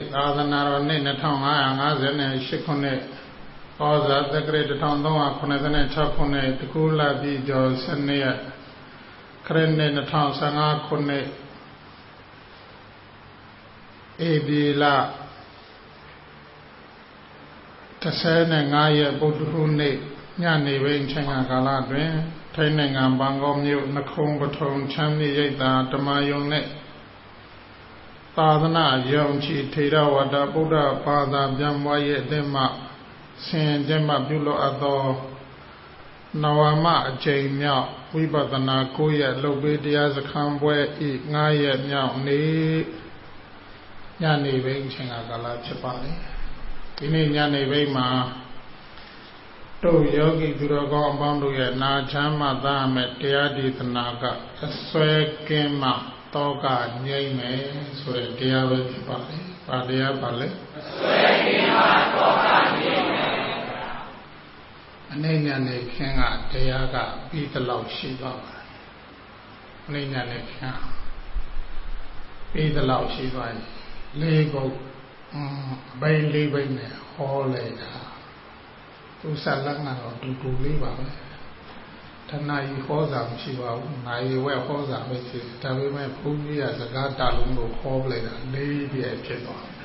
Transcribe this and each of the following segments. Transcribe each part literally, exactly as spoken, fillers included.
သာသနာတော်နှစ်နှစ်ထောင်ငါးရာငါးဆယ်နဲ့ရှစ်ခုနှစ်ဩဇာတက္ကရာတစ်ထောင်သုံးရာခုနှစ်နဲ့ခြောက်ခုနှစ်တကူလပြည့်ကျော်ဆယ်နှစ်ရက်ခရစ်နှစ်နှစ်ထောင်ဆယ်ငါးခုနှစ်ဧပြီလတစ်ဆယ်နဲ့ငါးရက်ဗုဒ္ဓဟူးနေ့ညနေပိုင်းအချိန်ကာလတွင်ထိုင်းနိုင်ငံဘန်ကောက်မြို့နခုံပထုံချမ်းမြေရိပ်သာဓမ္မယုံနှင့်သာသနာယုံကြည်ထေရဝါဒဗုဒ္ဓဘာသာပြန်ပွားရေးအသင်းမှဆင်ကျင့်မှပြုလုပ်အပ်သောနဝမအကျိန်မြောက်ဝိပဿနာကိုရက်လုတ်ပေးတရားစခန်းပွဲဤငါးရက်မြောက်နေ့ညနေပိုင်းအချိန်ကာလဖြစ်ပါလေဒီနေ့ညနေပိုင်းမှာတို့ယောဂီသူတော်ကောင်းအပေါင်းတို့ရဲ့နာချမ်းမှသာမဲ့တရားဒေသနာကအစွဲကင်းမှတောကငြိမ့်မယ်ဆိုတဲ့တရားပဲဖြစ်ပါလေ။ဘာတရားပါလဲ။အစွဲကင်းမှတောကငြိမ့်မယ်။အနေညနေခင်းကတရားကပြီးသလောက်ရှိသွားပါအနေညနေခင်းပြီးသလောက်ရှိသွားရင်လေးခုအဘိလေးဘိနဲ့ဟောလိုက်တာသူဆက်လက်ကတော့တူတူလေးပါပဲတဏှာကြီးဟောစာမရှိပါဘူးနာရီဝဲဟောစာပဲရှိတယ်ဒါပေမဲ့ဘုန်းကြီးကစကားတလုံးကိုဟောပလိုက်တာလေးပြည့်ဖြစ်သွားတယ်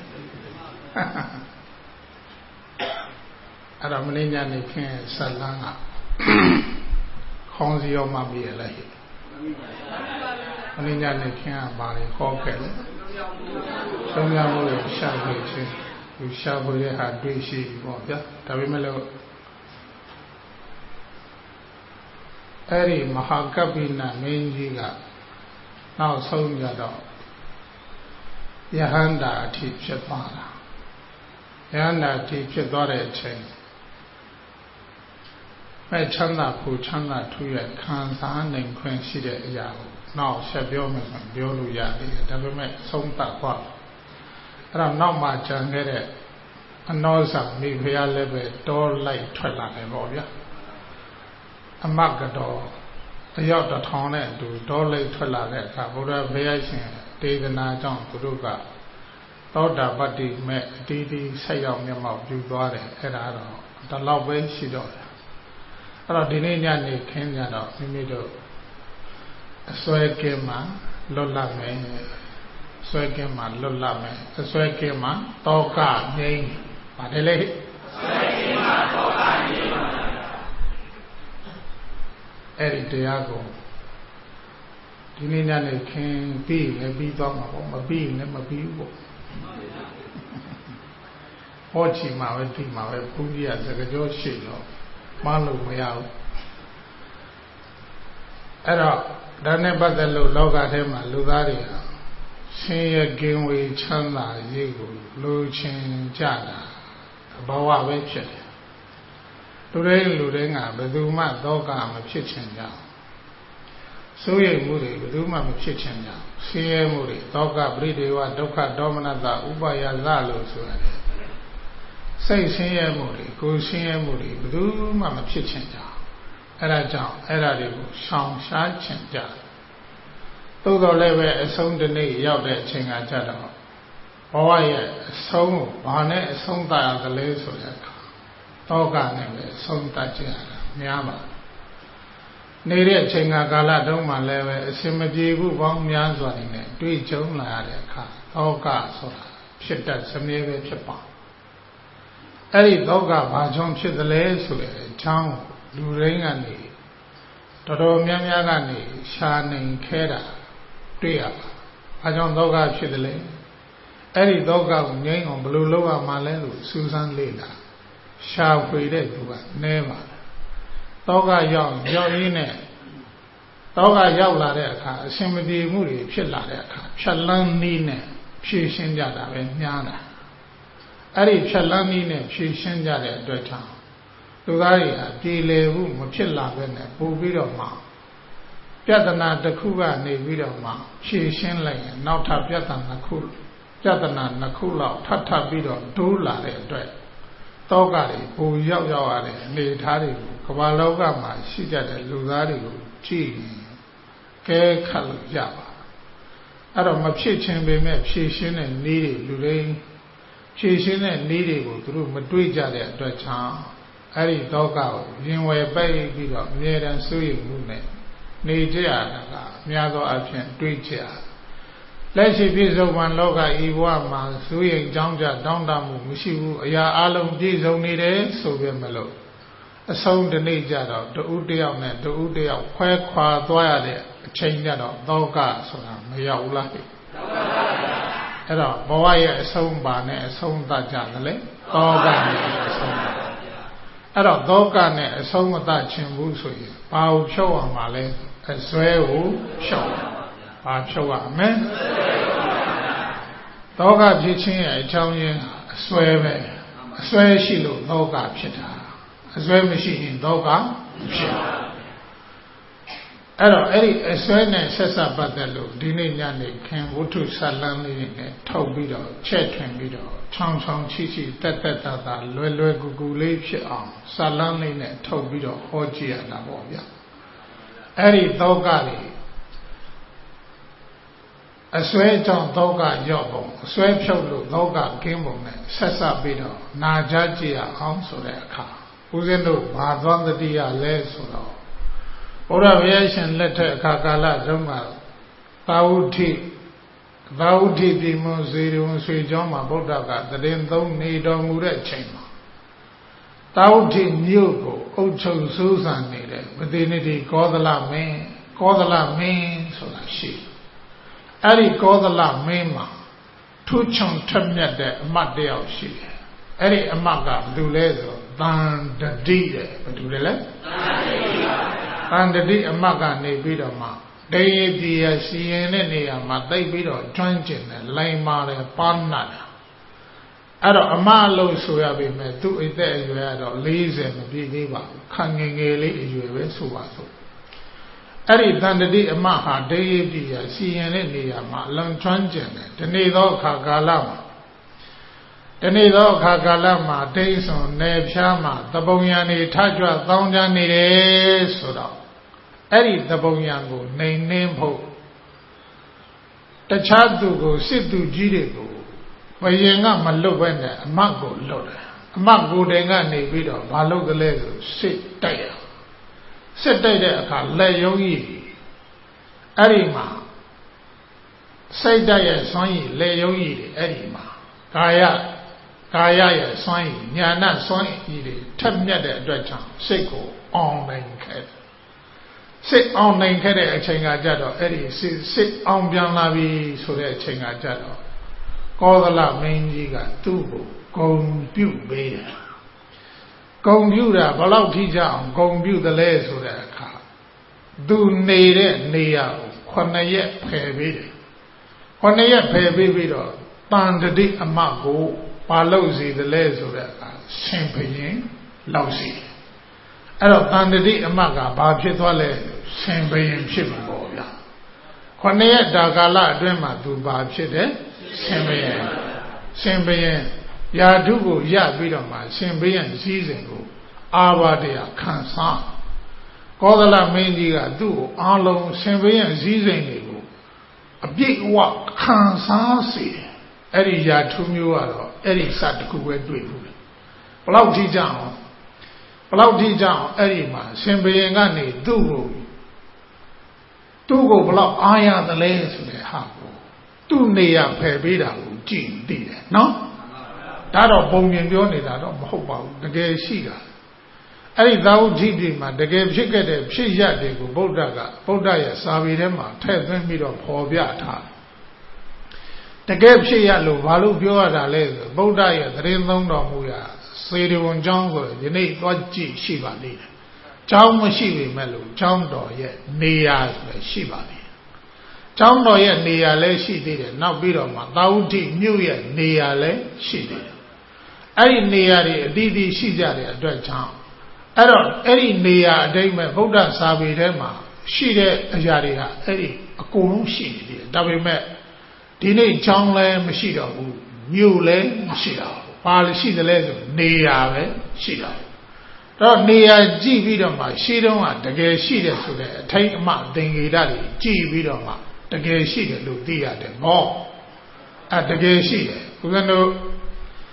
အဲ့တော့မင်းညာနေခင်းဆက်လန်းကခေါင်းစီရောမှပြည့်ရလိုက်မင်းညာနေခင်းကဘာလဲဟောခဲ့လဲသုံးရမှုကိုရှာဖွေခြင်းသူရှာဖွေတဲ့ဟာတွေ့ရှိပေါ့ဗျာဒါပေမဲ့လို့အဲ့ဒီမဟာကပ္ပိနမင်းကြီးကနောက်ဆုံးကြတော့ယဟန္တာအထိဖြစ်သွားတာယဟန္တာအထိဖြစ်သွားတဲ့အချိန်မဲ့ချမ်းသာဖို့ချမ်းသာထူးရဲ့ခံစားနိုင်ခွင့်ရှိတဲ့အရာကိုနောက်ဆက်ပြောမယ်ဆိုပြောလို့ရတယ်ဒါပေမဲ့ဆုံးသတ်သွားအဲ့တော့နောက်မှကြံခဲ့တဲ့အနောဇာမိဖုရားလည်းပဲတောလိုက်ထွက်လာတယ်ပေါ့ဗျာအမတ်ကတော်တယောက်တစ်ထောင်နဲ့အတူတောလိုက်ထွက်လာတဲ့အခါဘုရားဘုရားရှင်ဒေသနာကြောင့်သူတို့ကသောတာပတ္တိမဲ့အတီးတီးဆက်ရောက်မျက်မှောက်ပြုသွားတယ်အဲ့ဒါတော့ဒီလောက်ပဲရှိတော့တယ်အဲ့တော့ဒီနေ့ညနေခင်းကြတော့မိမိတို့အစွဲကင်းမှလွတ်လပ်မယ်ဆွဲကင်းမှလွတ်လပ်မယ်ဆွဲကင်းမှတောကငြိမ်းပါတယ်လေဆွဲကင်းမှတောကငြိမ်းပါအဲ့ဒီတရားကိုဒီနေ့ညနေခင်းပြီးလည်းပြီးသွားမှာပေါ့မပြီးလည်းမပြီးဘူးပေါ့ဟောချီမှာပဲဒီမှာပဲဘုန်းကြီးကစကားပြောရှိတော့မလို့မရဘူးအဲ့တော့ဒါနဲ့ပတ်သက်လို့လောကထဲမှာလူသားတွေဟာဆင်းရဲကင်းဝေးချမ်းသာရေးကိုလိုချင်ကြတာဘဝပဲဖြစ်တယ်လူတိုင်းလူတိုင်းကဘယ်သူမှသောကမဖြစ်ချင်ကြစိုးရိမ်မှုတွေဘယ်သူမှမဖြစ်ချင်ကြဆင်းရဲမှုတွေသောကပရိဒေဝဒုက္ခဒေါမနတဥပါယသလို့ဆိုရတယ်စိတ်ဆင်းရဲမှုတွေကိုယ်ဆင်းရဲမှုတွေဘယ်သူမှမဖြစ်ချင်ကြအဲ့ဒါကြောင့်အဲ့ဒါတွေကိုရှောင်ရှားချင်ကြသို့တော်လည်းပဲအဆုံးတစ်နေ့ရောက်တဲ့အချိန်ကကြတော့ဘဝရဲ့အဆုံးကိုဘာနဲ့အဆုံးသတ်ရသလဲဆိုတဲ့အခါတောကနဲ့ပဲအဆုံးသတ်ကြရတာများပါနေတဲ့အချိန်ကကာလတုန်းမှလည်းပဲအစင်မပြေဘူးပေါင်းများစွာနဲ့တွေ့ကြုံလာရတဲ့အခါတောကဆိုတာဖြစ်တတ်စမြဲပဲဖြစ်ပါအဲ့ဒီတောကဘာကြောင့်ဖြစ်သလဲဆိုတဲ့အကြောင်းလူရင်းကနေတော်တော်များများကနေရှာနိုင်ခဲတာတွေ့ရပါဘာကြောင့်ဒုက္ခဖြစ်တယ်လဲအဲ့ဒီဒုက္ခကိုငြိမ်းအောင်ဘယ်လိုလုပ်ရမှာလဲလို့စူးစမ်းလေ့လာရှာဖွေတဲ့သူကနည်းပါဒုက္ခရောက်ရောက်ရင်းနဲ့ဒုက္ခရောက်လာတဲ့အခါအရှင်မပြေမှုတွေဖြစ်လာတဲ့အခါဖြတ်လန်းနည်းနဲ့ဖြည့်ရှင်းကြတာပဲညားတာအဲ့ဒီဖြတ်လန်းနည်းနဲ့ဖြည့်ရှင်းကြတဲ့အတွက်ကြောင့်လူသားတွေဟာပြေလည်မှုမဖြစ်လာပဲနဲ့ပို့ပြီးတော့မှပြဿနာတစ်ခုကနေပြီးတော့မှဖြေရှင်းလိုက်ရင်နောက်ထပ်ပြဿနာတစ်ခုပြဿနာနှစ်ခုလောက်ထပ်ထပ်ပြီးတော့တိုးလာတဲ့အတွက်တောကတွေပိုရောက်ရောက်ရတဲ့အနေအထားတွေကိုကမ္ဘာလောကမှာရှိကြတဲ့လူသားတွေကိုကြည့်ကဲခတ်လို့ရပါအဲ့တော့မဖြစ်ချင်းပေမဲ့ဖြေရှင်းတဲ့နည်းတွေလူတွေဖြည့်ရှင်းတဲ့နည်းတွေကိုသူတို့မတွေးကြတဲ့အတွက်ကြောင့်အဲ့ဒီဒုက္ခကိုရင်ဝယ်ပိတ်ပြီးတော့အမြဲတမ်းစိုးရိမ်မှုနဲ့နေကြရတာကများသောအားဖြင့်တွေးကြလက်ရှိပြည့်စုံမှလောကဤဘဝမှာစိုးရိမ်ကြောင်းကြတောင်းတမှုမရှိဘူးအရာအလုံးပြည့်စုံနေတယ်ဆိုပေမဲ့လို့အဆုံးတနေ့ကြတော့တဦးတယောက်နဲ့တဦးတယောက်ခွဲခွာသွားရတဲ့အချိန်ကြတော့ဒုက္ခဆိုတာမရောက်ဘူးလားအဲ့တော့ဘဝရဲ့အဆုံးပါနဲ့အဆုံးသတ်ကြတယ်လေဒုက္ခနဲ့အဆုံးသတ်အဲ့တော့ဒုက္ခနဲ့အဆုံးမသတ်ခြင်းဘူးဆိုရင်ဘာကိုဖြုတ်အောင်ပါလဲအစွဲကိုဖြုတ်ဘာဖြုတ်ရမလဲဒုက္ခဖြစ်ခြင်းရဲ့အကြောင်းရင်းအစွဲပဲအစွဲရှိလို့ဒုက္ခဖြစ်တာအစွဲမရှိရင်ဒုက္ခဖြစ်အဲ့တော့အဲ့ဒီအစွဲနဲ့ဆက်စပ်ပတ်သက်လို့ဒီနေ့ညနေခင်ဝတ္ထုဆလန်းလေးနဲ့ထုတ်ပြီးတော့ချက်ထွင်ပြီးတော့ချောင်းချောင်းချီချီတက်တက်တာတာလွယ်လွယ်ကူကူလေးဖြစ်အောင်ဆလန်းလေးနဲ့ထုတ်ပြီးတော့ဟောကြည့်ရတာပေါ့ဗျာအဲ့ဒီဒုက္ခတွေအစွဲကြောင့်ဒုက္ခရောက်ပုံအစွဲဖြုတ်လို့ဒုက္ခကင်းပုံနဲ့ဆက်စပ်ပြီးတော့နာကြကြည့်ရအောင်ဆိုတဲ့အခါဦးဇင်းတို့ဘာသွားတတိယလဲဆိုတော့ဘုရားဘုရားရှင်လက်ထက်အခါကာလတုန်းကသာဝတိသာဝတိပြည်မွန်စေရုံဆွေကျောင်းမှာဗုဒ္ဓကတရင်သုံးနေတော်မူတဲ့အချိန်မှာသာဝတိမြို့ကိုအုပ်ချုပ်စိုးစံနေတဲ့မသေနိတိကောသလမင်းကောသလမင်းဆိုတာရှိအဲ့ဒီကောသလမင်းမှာထူးချွန်ထက်မြက်တဲ့အမတ်တယောက်ရှိတယ်အဲ့ဒီအမတ်ကဘယ်သူလဲဆိုတန်တတိတဲ့ဘယ်သူလဲလဲတန်တတိအမတ်ကနေပြီးတော့မှတေယတိယစီရင်တဲ့နေရာမှာတိတ်ပြီးတော့ကျွမ်းကျင်တယ်လိုင်မာတယ်ပန်းနာတယ်အဲ့တော့အမအလို့ဆိုရပေမဲ့သူ့အသက်အရွယ်ကတော့လေးဆယ်မပြည့်သေးပါဘူးခန့်ငယ်ငယ်လေးအရွယ်ပဲဆိုပါစို့အဲ့ဒီတန်တတိအမဟာတေယတိယစီရင်တဲ့နေရာမှာအလွန်ကျွမ်းကျင်တယ်ဒီနေ့သောအခါကာလမှာဒီနေ့သောအခါကာလမှာဒိဋ္ဌစွန်နယ်ဖြားမှာတပုံရံနေထကြွသောင်းကြနေတယ်ဆိုတော့အဲ့ဒီတပုံရံကိုနှိမ်နှင်းဖို့တခြားသူကိုစစ်သူကြီးတွေကိုဘယင်ကမလွတ်ပဲနဲ့အမတ်ကိုလွတ်တယ်အမတ်ကိုယ်တိုင်ကနေပြီးတော့မလုပ်ကလေးဆိုစစ်တိုက်ရစစ်တိုက်တဲ့အခါလက်ယုံကြီးအဲ့ဒီမှာစိတ်တိုက်ရဲ့ဆွမ်းရည်လက်ယုံကြီးတွေအဲ့ဒီမှာကာယကာယရဲ့စွမ်းရည်ညာဏစွမ်းရည်တွေထက်မြက်တဲ့အတွက်ကြောင့်စိတ်ကိုအောင်နိုင်ခဲ့တယ်စိတ်အောင်နိုင်ခဲ့တဲ့အချိန်ကကြတော့အဲ့ဒီစိတ်စိတ်အောင်ပြန်လာပြီဆိုတဲ့အချိန်ကကြတော့ကောသလမင်းကြီးကသူ့ကိုဂုံပြုတ်ပေးတယ်ဂုံပြုတ်တာဘယ်လောက်ထိကြအောင်ဂုံပြုတ်တယ်လဲဆိုတဲ့အခါသူနေတဲ့နေရာကိုခုနှစ်ရက်ဖယ်ပေးတယ်ခုနှစ်ရက်ဖယ်ပေးပြီးတော့တန်တတိအမတ်ကိုပါလို့စီတယ်လဲဆိုတဲ့အခါဆင်ဖရင်လောက်စီအဲ့တော့တန်တတိအမတ်ကဘာဖြစ်သွားလဲဆင်ဖရင်ဖြစ်မှာပေါ့ဗျာခုနှစ်ရက်တာကာလအတွင်းမှာသူဘာဖြစ်တယ်ဆင်ဖရင်ဆင်ဖရင်ယာဓုကိုရပြီးတော့မှဆင်ဖရင်စည်းစိမ်ကိုအာဘာတရားခံစားကောသလမင်းကြီးကသူ့ကိုအားလုံးဆင်ဖရင်စည်းစိမ်တွေကိုအပြည့်အဝခံစားစေတယ်အဲ့ဒီယာထုမျိုးကတော့အဲ့ဒီစတခုပဲတွေ့ဘူးလေဘလောက်ထိကြအောင်ဘလောက်ထိကြအောင်အဲ့ဒီမှာရှင်ဘုရင်ကနေသူ့ကိုသူ့ကိုဘလောက်အားရသလဲဆိုတဲ့ဟာကိုသူ့နေရာဖယ်ပေးတာကိုကြည့်သိတယ်နော်ဒါတော့ပုံမြင်ပြောနေတာတော့မဟုတ်ပါဘူးတကယ်ရှိတာအဲ့ဒီသာဝတိတိမှာတကယ်ဖြစ်ခဲ့တဲ့ဖြစ်ရတွေကိုဗုဒ္ဓကဗုဒ္ဓရဲ့စာပေထဲမှာထည့်သွင်းပြီးတော့ဖော်ပြထားတကယ်ဖြစ်ရလို့ဘာလို့ပြောရတာလဲဆိုဗုဒ္ဓရဲ့သတင်းသုံးတော်မူရာစေတဝန်ကျောင်းဆိုယနေ့သွားကြည့်ရှိပါလိမ့်တယ်။ကျောင်းမရှိပေမဲ့လို့ကျောင်းတော်ရဲ့နေရာဆိုရှိပါလိမ့်တယ်။ကျောင်းတော်ရဲ့နေရာလည်းရှိသေးတယ်။နောက်ပြီးတော့မှသာဝတိမြို့ရဲ့နေရာလည်းရှိသေးတယ်။အဲ့ဒီနေရာတွေအသီးသီးရှိကြတဲ့အတွက်ကြောင့်အဲ့တော့အဲ့ဒီနေရာအတိတ်မဲ့ဗုဒ္ဓစာပေထဲမှာရှိတဲ့အရာတွေဟာအဲ့ဒီအကုန်လုံးရှိနေတယ်။ဒါပေမဲ့ဒီနေ့ကျောင်းလည်းမရှိတော့ဘူးမြို့လည်းမရှိတော့ဘူးဘာလို့ရှိတယ်လဲဆိုနေရာပဲရှိတော့တော့နေရာကြည့်ပြီးတော့မှရှိတော့ကတကယ်ရှိတယ်ဆိုတဲ့အထိတ်အမှသင်္ကေတတွေကြည့်ပြီးတော့မှတကယ်ရှိတယ်လို့သိရတယ်မောအဲတကယ်ရှိတယ်ဦးဇင်းတို့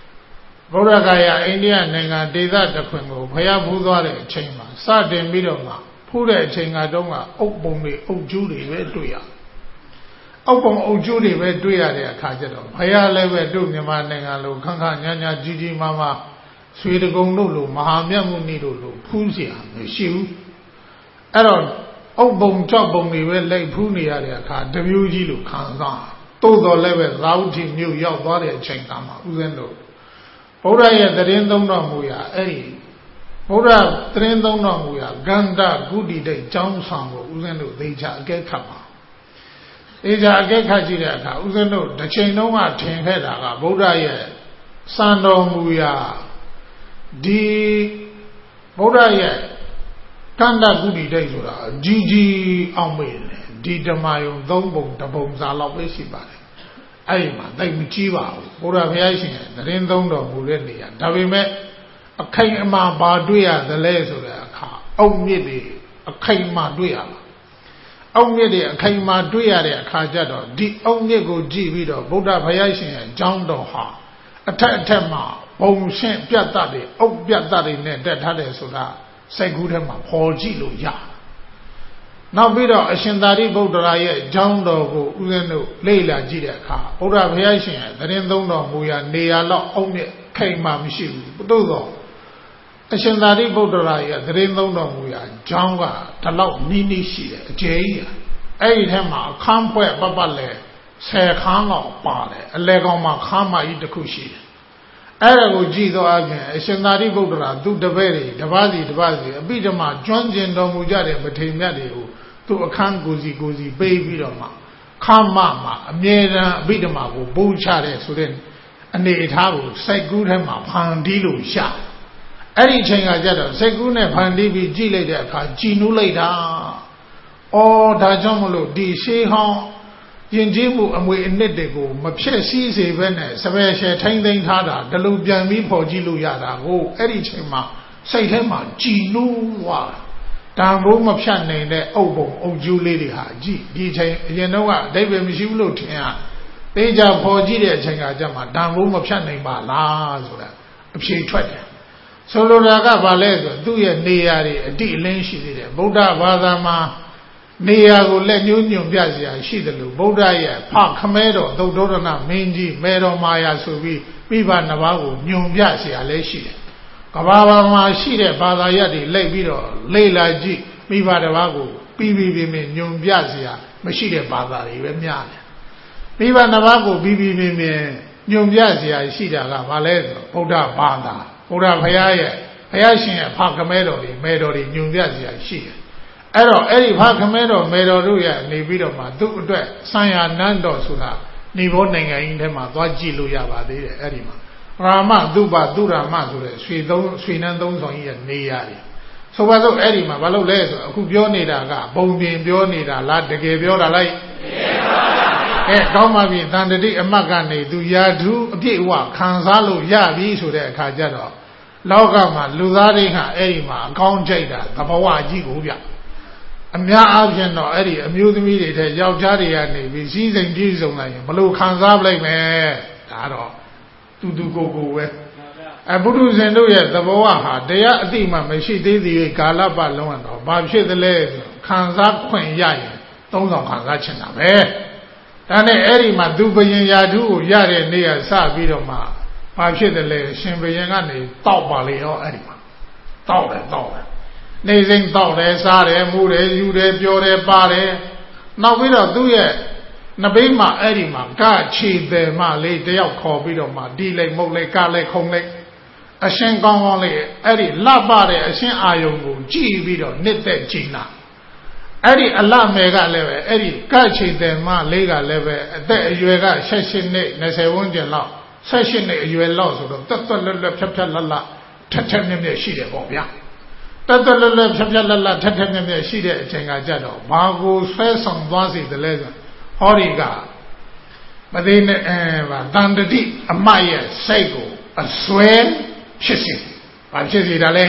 ဗုဒ္ဓဂါယာအိန္ဒိယနိုင်ငံဒေသတစ်ခွင်ကိုဘုရားဖူးသွားတဲ့အချိန်မှာစတင်ပြီးတော့မှဖူးတဲ့အချိန်ကတော့ကအုပ်ပုံတွေအုပ်ကျူးတွေပဲတွေ့ရအုပ်ပုံအုပ်ကျူးတွေပဲတွေ့ရတဲ့အခါကျတော့ဘုရားလည်းပဲတို့မြန်မာနိုင်ငံလိုခန့်ခန့်ညာညာကြီးကြီးမားမားဆွေတကုံတို့လိုမဟာမြတ်မုနီတို့လိုဖူးเสียမရှိဘူးအဲ့တော့အုပ်ပုံကြောက်ပုံတွေပဲလိုက်ဖူးနေရတဲ့အခါတမျိုးကြီးလိုခံစားတိုးတော်လည်းပဲသာဝတိမြို့ရောက်သွားတဲ့အချိန်ကမှဥစဉ်တို့ဗုဒ္ဓရဲ့သတင်းသုံးတော်မူရာအဲ့ဒီဗုဒ္ဓသတင်းသုံးတော်မူရာဂန္ဓဂုတိတိတ်ကျောင်းဆောင်ကိုဥစဉ်တို့သိချအကဲခတ်ပါသိချအကဲခတ်ကြည့်တဲ့အခါဥစဉ်တို့တစ်ချိန်လုံးကထင်ခဲ့တာကဗုဒ္ဓရဲ့စံတော်မူရာဒီဗုဒ္ဓရဲ့ကန္ဓဂုတိတိတ်ဆိုတာကြီးကြီးအောင်မေ့တယ်ဒီဓမ္မယုံသုံးပုံတစ်ပုံစာလောက်ပဲရှိပါတယ်အဲ့ဒီမှာတိတ်မကြီးပါဘူးဘုရားဘုရားရှင်ရဲ့သတင်းသုံးတော်မူတဲ့နေရာဒါပေမဲ့အခိုင်အမာပါတွေ့ရသလဲဆိုတဲ့အခါအုတ်မြစ်တွေအခိုင်အမာတွေ့ရပါအုတ်မြစ်တွေအခိုင်အမာတွေ့ရတဲ့အခါကျတော့ဒီအုတ်မြစ်ကိုကြည့်ပြီးတော့ဘုရားဘုရားရှင်ရဲ့ကျောင်းတော်ဟာအထက်အထက်မှာဘုံရှင်းပြတ်တတ်တွေအုတ်ပြတ်တတ်တွေနဲ့တက်ထားတယ်ဆိုတာစိတ်ကူးထဲမှာပေါ်ကြည့်လို့ရနောက်ပြီးတော့အရှင်သာရိပုတ္တရာရဲ့ကျောင်းတော်ကိုဥစဉ်တို့လေ့လာကြည့်တဲ့အခါဘုရားဘုရားရှင်ရဲ့သတင်းသုံးတော်မူရာနေရာလောက်အုတ်မြစ်ခိတ်မှမရှိဘူးသို့သောအရှင်သာရိပုတ္တရာရဲ့သတင်းသုံးတော်မူရာကျောင်းကဒီလောက်နီးနီးရှိတယ်အကျယ်ကြီးအဲ့ဒီထဲမှာအခန်းဖွဲ့ပတ်ပတ်လဲဆယ်ခန်းလောက်ပါတယ်အလဲကောင်မှာခန်းမကြီးတစ်ခုရှိတယ်အဲ့ဒါကိုကြည့်တော့အပြင်အရှင်သာရိပုတ္တရာသူတပည့်တွေတပါးစီတပါးစီအပိဓမ္မာကျွမ်းကျင်တော်မူကြတဲ့မထေရမြတ်တွေကိုသူအခန်းကိုစီကိုစီပေးပြီးတော့မှခမ်းမမှာအမြဲတမ်းအပိဓမ္မာကိုပုံချတဲ့ဆိုတဲ့အနေအထားကိုစိတ်ကူးထဲမှာဖန်တီးလို့ရအဲ့ဒီအချိန်ကကျတော့စိတ်ကူးနဲ့ဖန်တီးပြီးကြည့်လိုက်တဲ့အခါကြည်နူးလိုက်တာအော်ဒါကြောင့်မလို့ဒီရှေးဟောင်းယဉ်ကျေးမှုအမွေအနှစ်တွေကိုမဖြစ်စည်းစေဘဲနဲ့စပယ်ရှယ်ထိမ့်သိမ်းထားတာဒီလိုပြန်ပြီးဖော်ကြည့်လို့ရတာကိုအဲ့ဒီအချိန်မှာစိတ်ထဲမှာကြည်နူးသွားတန်ဖိုးမဖြတ်နိုင်တဲ့အုပ်ပုံအုပ်ကျူးလေးတွေဟာကြည့်ဒီအချိန်အရင်တော့ကအတိတ်ပဲမရှိဘူးလို့ထင်ရသေချာဖော်ကြည့်တဲ့အချိန်ကကြမှာတန်ဖိုးမဖြတ်နိုင်ပါလားဆိုတာအဖြေထွက်တယ်ဆိုလိုတာကဘာလဲဆိုသူ့ရဲ့နေရာတွေအတိအလင်းရှိသေးတယ်ဗုဒ္ဓဘာသာမှာနေရာကိုလက်ညှိုးညွန်ပြစရာရှိတယ်လို့ဗုဒ္ဓရဲ့ဖခမဲတော်သုတ္တရဏမင်းကြီးမေတော်မာယာဆိုပြီးပြိပနှစ်ပါးကိုညွန်ပြစရာလည်းရှိတယ်ကဘာဘာမှာရှိတဲ့ဘာသာရပ်တွေလိုက်ပြီးတော့လေ့လာကြည့်မိဘတစ်ပါးကိုပြီးပြီးပြင်းပြင်းညွန်ပြစရာမရှိတဲ့ဘာသာတွေပဲများတယ်မိဘနှစ်ပါးကိုပြီးပြီးပြင်းပြင်းညွန်ပြစရာရှိတာကဘာလဲဆိုဗုဒ္ဓဘာသာဗုဒ္ဓဘုရားရဲ့ဘုရားရှင်ရဲ့ဖခမဲတော်တွေမေတော်တွေညွန်ပြစရာရှိတယ်အဲ့တော့အဲ့ဒီဖခမဲတော်မေတော်တို့ရဲ့နေပြီးတော့မှသူ့အတွက်ဆံရနန်းတော်ဆိုတာနေဘောနိုင်ငံကြီးထဲမှာသွားကြည့်လို့ရပါသေးတယ်အဲ့ဒီမှာရာမသုဘသုရမဆိုတဲ့ရွှေသုံးရွှေနန်းသုံးဆောင်ကြီးရဲ့နေရတယ်ဆိုပါစို့အဲ့ဒီမှာဘာလို့လဲဆိုအခုပြောနေတာကဘုံပြင်ပြောနေတာလားတကယ်ပြောတာလိုက်အဲကောင်းပါပြီတန်တတိအမတ်ကနေသူယာဓုအပြည့်အဝခံစားလို့ရပြီဆိုတဲ့အခါကျတော့လောကမှာလူသားတွေကအဲ့ဒီမှာအကောင်းကြိုက်တာသဘဝကြီးကိုဗျအများအားဖြင့်တော့အဲ့ဒီအမျိုးသမီးတွေတဲ့ယောက်ျားတွေကနေပြီးစည်းစိမ်ပြည့်စုံလိုက်ရင်ဘလို့ခံစားပလိုက်မယ်ဒါတော့တူတူကိုကိုပဲအဘုရုဇင်တို့ရဲ့သဘောဝဟာတရားအတိမှမရှိသေးသေးကာလပတ်လုံးကတော့ဘာဖြစ်သလဲဆိုခံစားခွင့်ရရင်သုံးဆောင်ခံစားချင်တာပဲဒါနဲ့အဲ့ဒီမှာသူဘယင်ယာဓုကိုရတဲ့နေ့ကစပြီးတော့မှဘာဖြစ်တယ်လဲရှင်ဘယင်ကနေတောက်ပါလေရောအဲ့ဒီမှာတောက်တယ်တောက်တယ်နေစိမ့်တောက်တယ်စားတယ်မူတယ်ယူတယ်ပြောတယ်ပါတယ်နောက်ပြီးတော့သူ့ရဲ့နဘေးမှာအဲ့ဒီမှာကချီတယ်မလေးတယောက်ခေါ်ပြီးတော့မှဒီလိုက်မုတ်လိုက်ကလိုက်ခုံလိုက်အရှင်ကောင်းကောင်းလေးအဲ့ဒီလှပတဲ့အရှင်အာယုံကိုကြည်ပြီးတော့နှစ်သက်ကြည်နာအဲ့ဒီအလမယ်ကလည်းပဲအဲ့ဒီကချီတယ်မလေးကလည်းပဲအသက်အရွယ်က၁၈နှစ်၂၀ဝန်းကျင်လောက်၁၈နှစ်အရွယ်လောက်ဆိုတော့တက်တက်လွတ်လွတ်ဖြတ်ဖြတ်လတ်လတ်ထက်ထက်မြက်မြက်ရှိတယ်ပေါ့ဗျာတက်တက်လွတ်လွတ်ဖြတ်ဖြတ်လတ်လတ်ထက်ထက်မြက်မြက်ရှိတဲ့အချိန်ကကြတော့ဘာကိုဆွဲဆောင်သွားစေတယ်လဲဆိုဟောဒီကမသေးနဲ့အဲဗာတန်တတိအမတ်ရဲ့စိတ်ကိုအစွဲဖြစ်စေဘာဖြစ်စေတာလဲ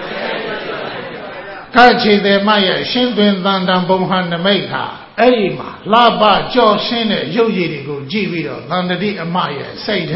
ကချေတယ်မရဲ့ရှင်းသွင်းတန်တန်ဘုံဟန်နမိတ်ဟာအဲ့ဒီမှာလှပကြော်ရှင်းတဲ့ရုပ်ရည်တွေကိုကြည့်ပြီးတော့တန်တတိအမရဲ့စိတ်ထဲမှာ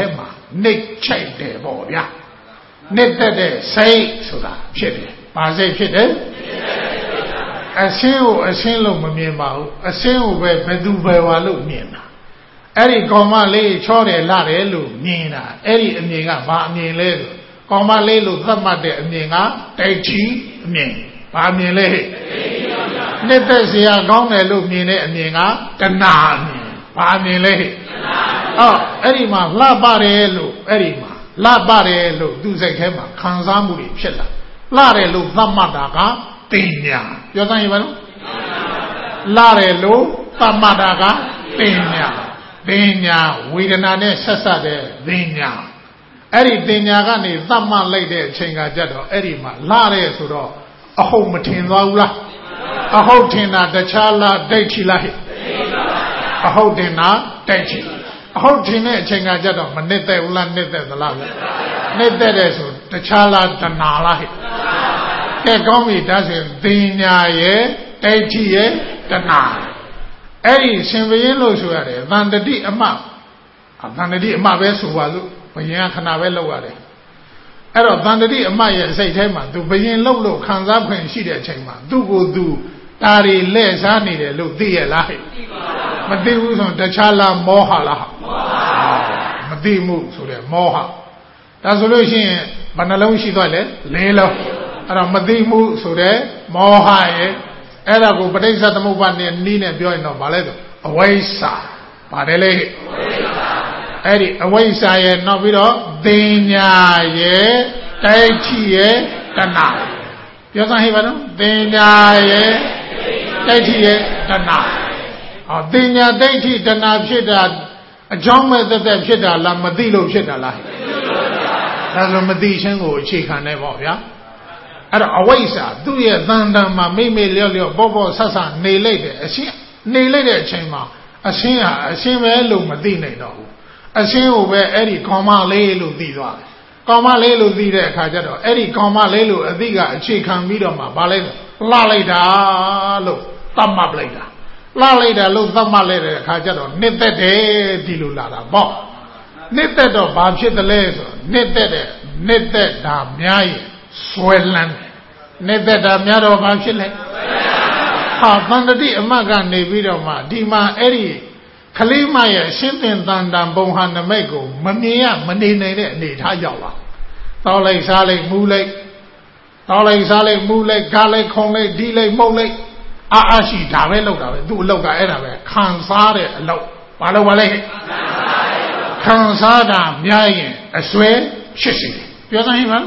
nịch chạy để bỏ bia nịch để xâyဆိုတာဖြစ်တယ်ဘာစိတ်ဖြစ်တယ်အစင်းကိုအစင်းလို့မမြင်ပါဘူးအစင်းကိုပဲဘယ်သူပဲဝါလို့မြင်တာအဲ့ဒီကောင်မလေးချောတယ်လာတယ်လို့မြင်တာအဲ့ဒီအမြင်ကဘာအမြင်လဲဆိုကောင်မလေးလို့သတ်မှတ်တဲ့အမြင်ကဒိဋ္ဌိအမြင်ဘာအမြင်လဲနှစ်သက်စရာကောင်းတယ်လို့မြင်တဲ့အမြင်ကတဏှာအမြင်ဘာအမြင်လဲအော်အဲ့ဒီမှာလှပတယ်လို့အဲ့ဒီမှာလှပတယ်လို့သူစိတ်ထဲမှာခံစားမှုတွေဖြစ်လာလှတယ်လို့သတ်မှတ်တာကတင်ညာပြောသမ်းရပါလို့လှတယ်လို့သတ်မှတ်တာကတင်ညာတင်ညာဝေဒနာနဲ့ဆက်ဆက်တဲ့တင်ညာအဲ့ဒီတင်ညာကနေသတ်မှတ်လိုက်တဲ့အချိန်ကကြတော့အဲ့ဒီမှာလှတယ်ဆိုတော့အဟုတ်မထင်သွားဘူးလားအဟုတ်ထင်တာတခြားလားဒိဋ္ဌိလားဟဲ့အဟုတ်ထင်တာဒိဋ္ဌိအဟုတ်ထင်တဲ့အချိန်ကကြတော့မနစ်သက်ဘူးလားနစ်သက်သလားနစ်သက်တယ်ဆိုတခြားလားတဏှာလားဟဲ့ကဲကောင်းပြီဒါဆိုတင်ညာရဲ့ဒိဋ္ဌိရဲ့တဏှာအဲ့ဒီရှင်ဘရင်လို့ဆိုရတယ်သန္တတိအမသန္တတိအမပဲဆိုပါလို့ဘယင်ကခဏပဲလောက်ရတယ်အဲ့တော့သန္တတိအမရဲ့စိတ်ထဲမှာသူဘယင်လောက်လို့ခံစားခွင့်ရှိတဲ့အချိန်မှာသူ့ကိုယ်သူဒါတွေလဲ့စားနေတယ်လို့သိရလားဟဲ့မသိဘူးဆိုတခြားလားမောဟလားမောဟမသိမှုဆိုတဲ့မောဟဒါဆိုလို့ရှိရင်ဘယ်နှလုံးရှိသွားလဲလေးလုံးအဲ့တော့မသိမှုဆိုတဲ့မောဟရဲ့အဲ့ဒါကိုပဋိစ္စသမုပ္ပါဒ်နဲ့နီးနဲ့ပြောရင်တော့ဗာလဲဆိုအဝိဇ္ဇာပါတယ်လေအဲ့ဒီအဝိဇ္ဇာရဲ့နောက်ပြီးတော့တင်ညာရဲ့ဒိဋ္ဌိရဲ့တဏှာပြောသမ်းဟဲ့ပါနော်တင်ညာရဲ့ဒိဋ္ဌိရဲ့တဏှာဟောတင်ညာဒိဋ္ဌိတဏှာဖြစ်တာအကြောင်းမဲ့သက်သက်ဖြစ်တာလားမသိလို့ဖြစ်တာလားဒါဆိုမသိခြင်းကိုအခြေခံနေပေါ့ဗျာအဲ့တော့အဝိဇ္ဇာသူ့ရဲ့သံတံမှာမိမိလျော့လျော့ပေါ့ပေါ့ဆဆနေလိုက်တယ်အရှင်းနေလိုက်တဲ့အချိန်မှာအရှင်းဟာအရှင်းပဲလို့မသိနိုင်တော့ဘူးအရှင်းကိုပဲအဲ့ဒီကောင်းမလေးလို့သိသွားတယ်ကောင်းမလေးလို့သိတဲ့အခါကျတော့အဲ့ဒီကောင်းမလေးလို့အသိကအခြေခံပြီးတော့မှဗာလဲလှလိုက်တာလို့သတ်မှတ်လိုက်တာလှလိုက်တာလို့သတ်မှတ်လိုက်တဲ့အခါကျတော့နှစ်သက်တယ်ဒီလိုလာတာပေါ့နှစ်သက်တော့ဘာဖြစ်တယ်လဲဆိုတော့နှစ်သက်တဲ့နှစ်သက်တာများရင်ဆွဲလန်းနေသက်တာများတော့ဘာဖြစ်လဲဟာသန္တတိအမတ်ကနေပြီးတော့မှဒီမှာအဲ့ဒီခလေးမရဲ့ရှင်းသင်တန်တန်ဘုံဟာနမိတ်ကိုမမြင်ရမနေနိုင်တဲ့အနေထားရောက်လာတောက်လိုက်စားလိုက်မူးလိုက်တောက်လိုက်စားလိုက်မူးလိုက်ကားလိုက်ခုံလိုက်ဒီလိုက်မှုတ်လိုက်အာအာရှိဒါပဲလောက်တာပဲသူ့အလောက်ကအဲ့ဒါပဲခံစားတဲ့အလောက်ဘာလို့ပါလဲခံစားတာများရင်အစွဲဖြစ်စေတယ်ပြောသမ်းဟင်ပါ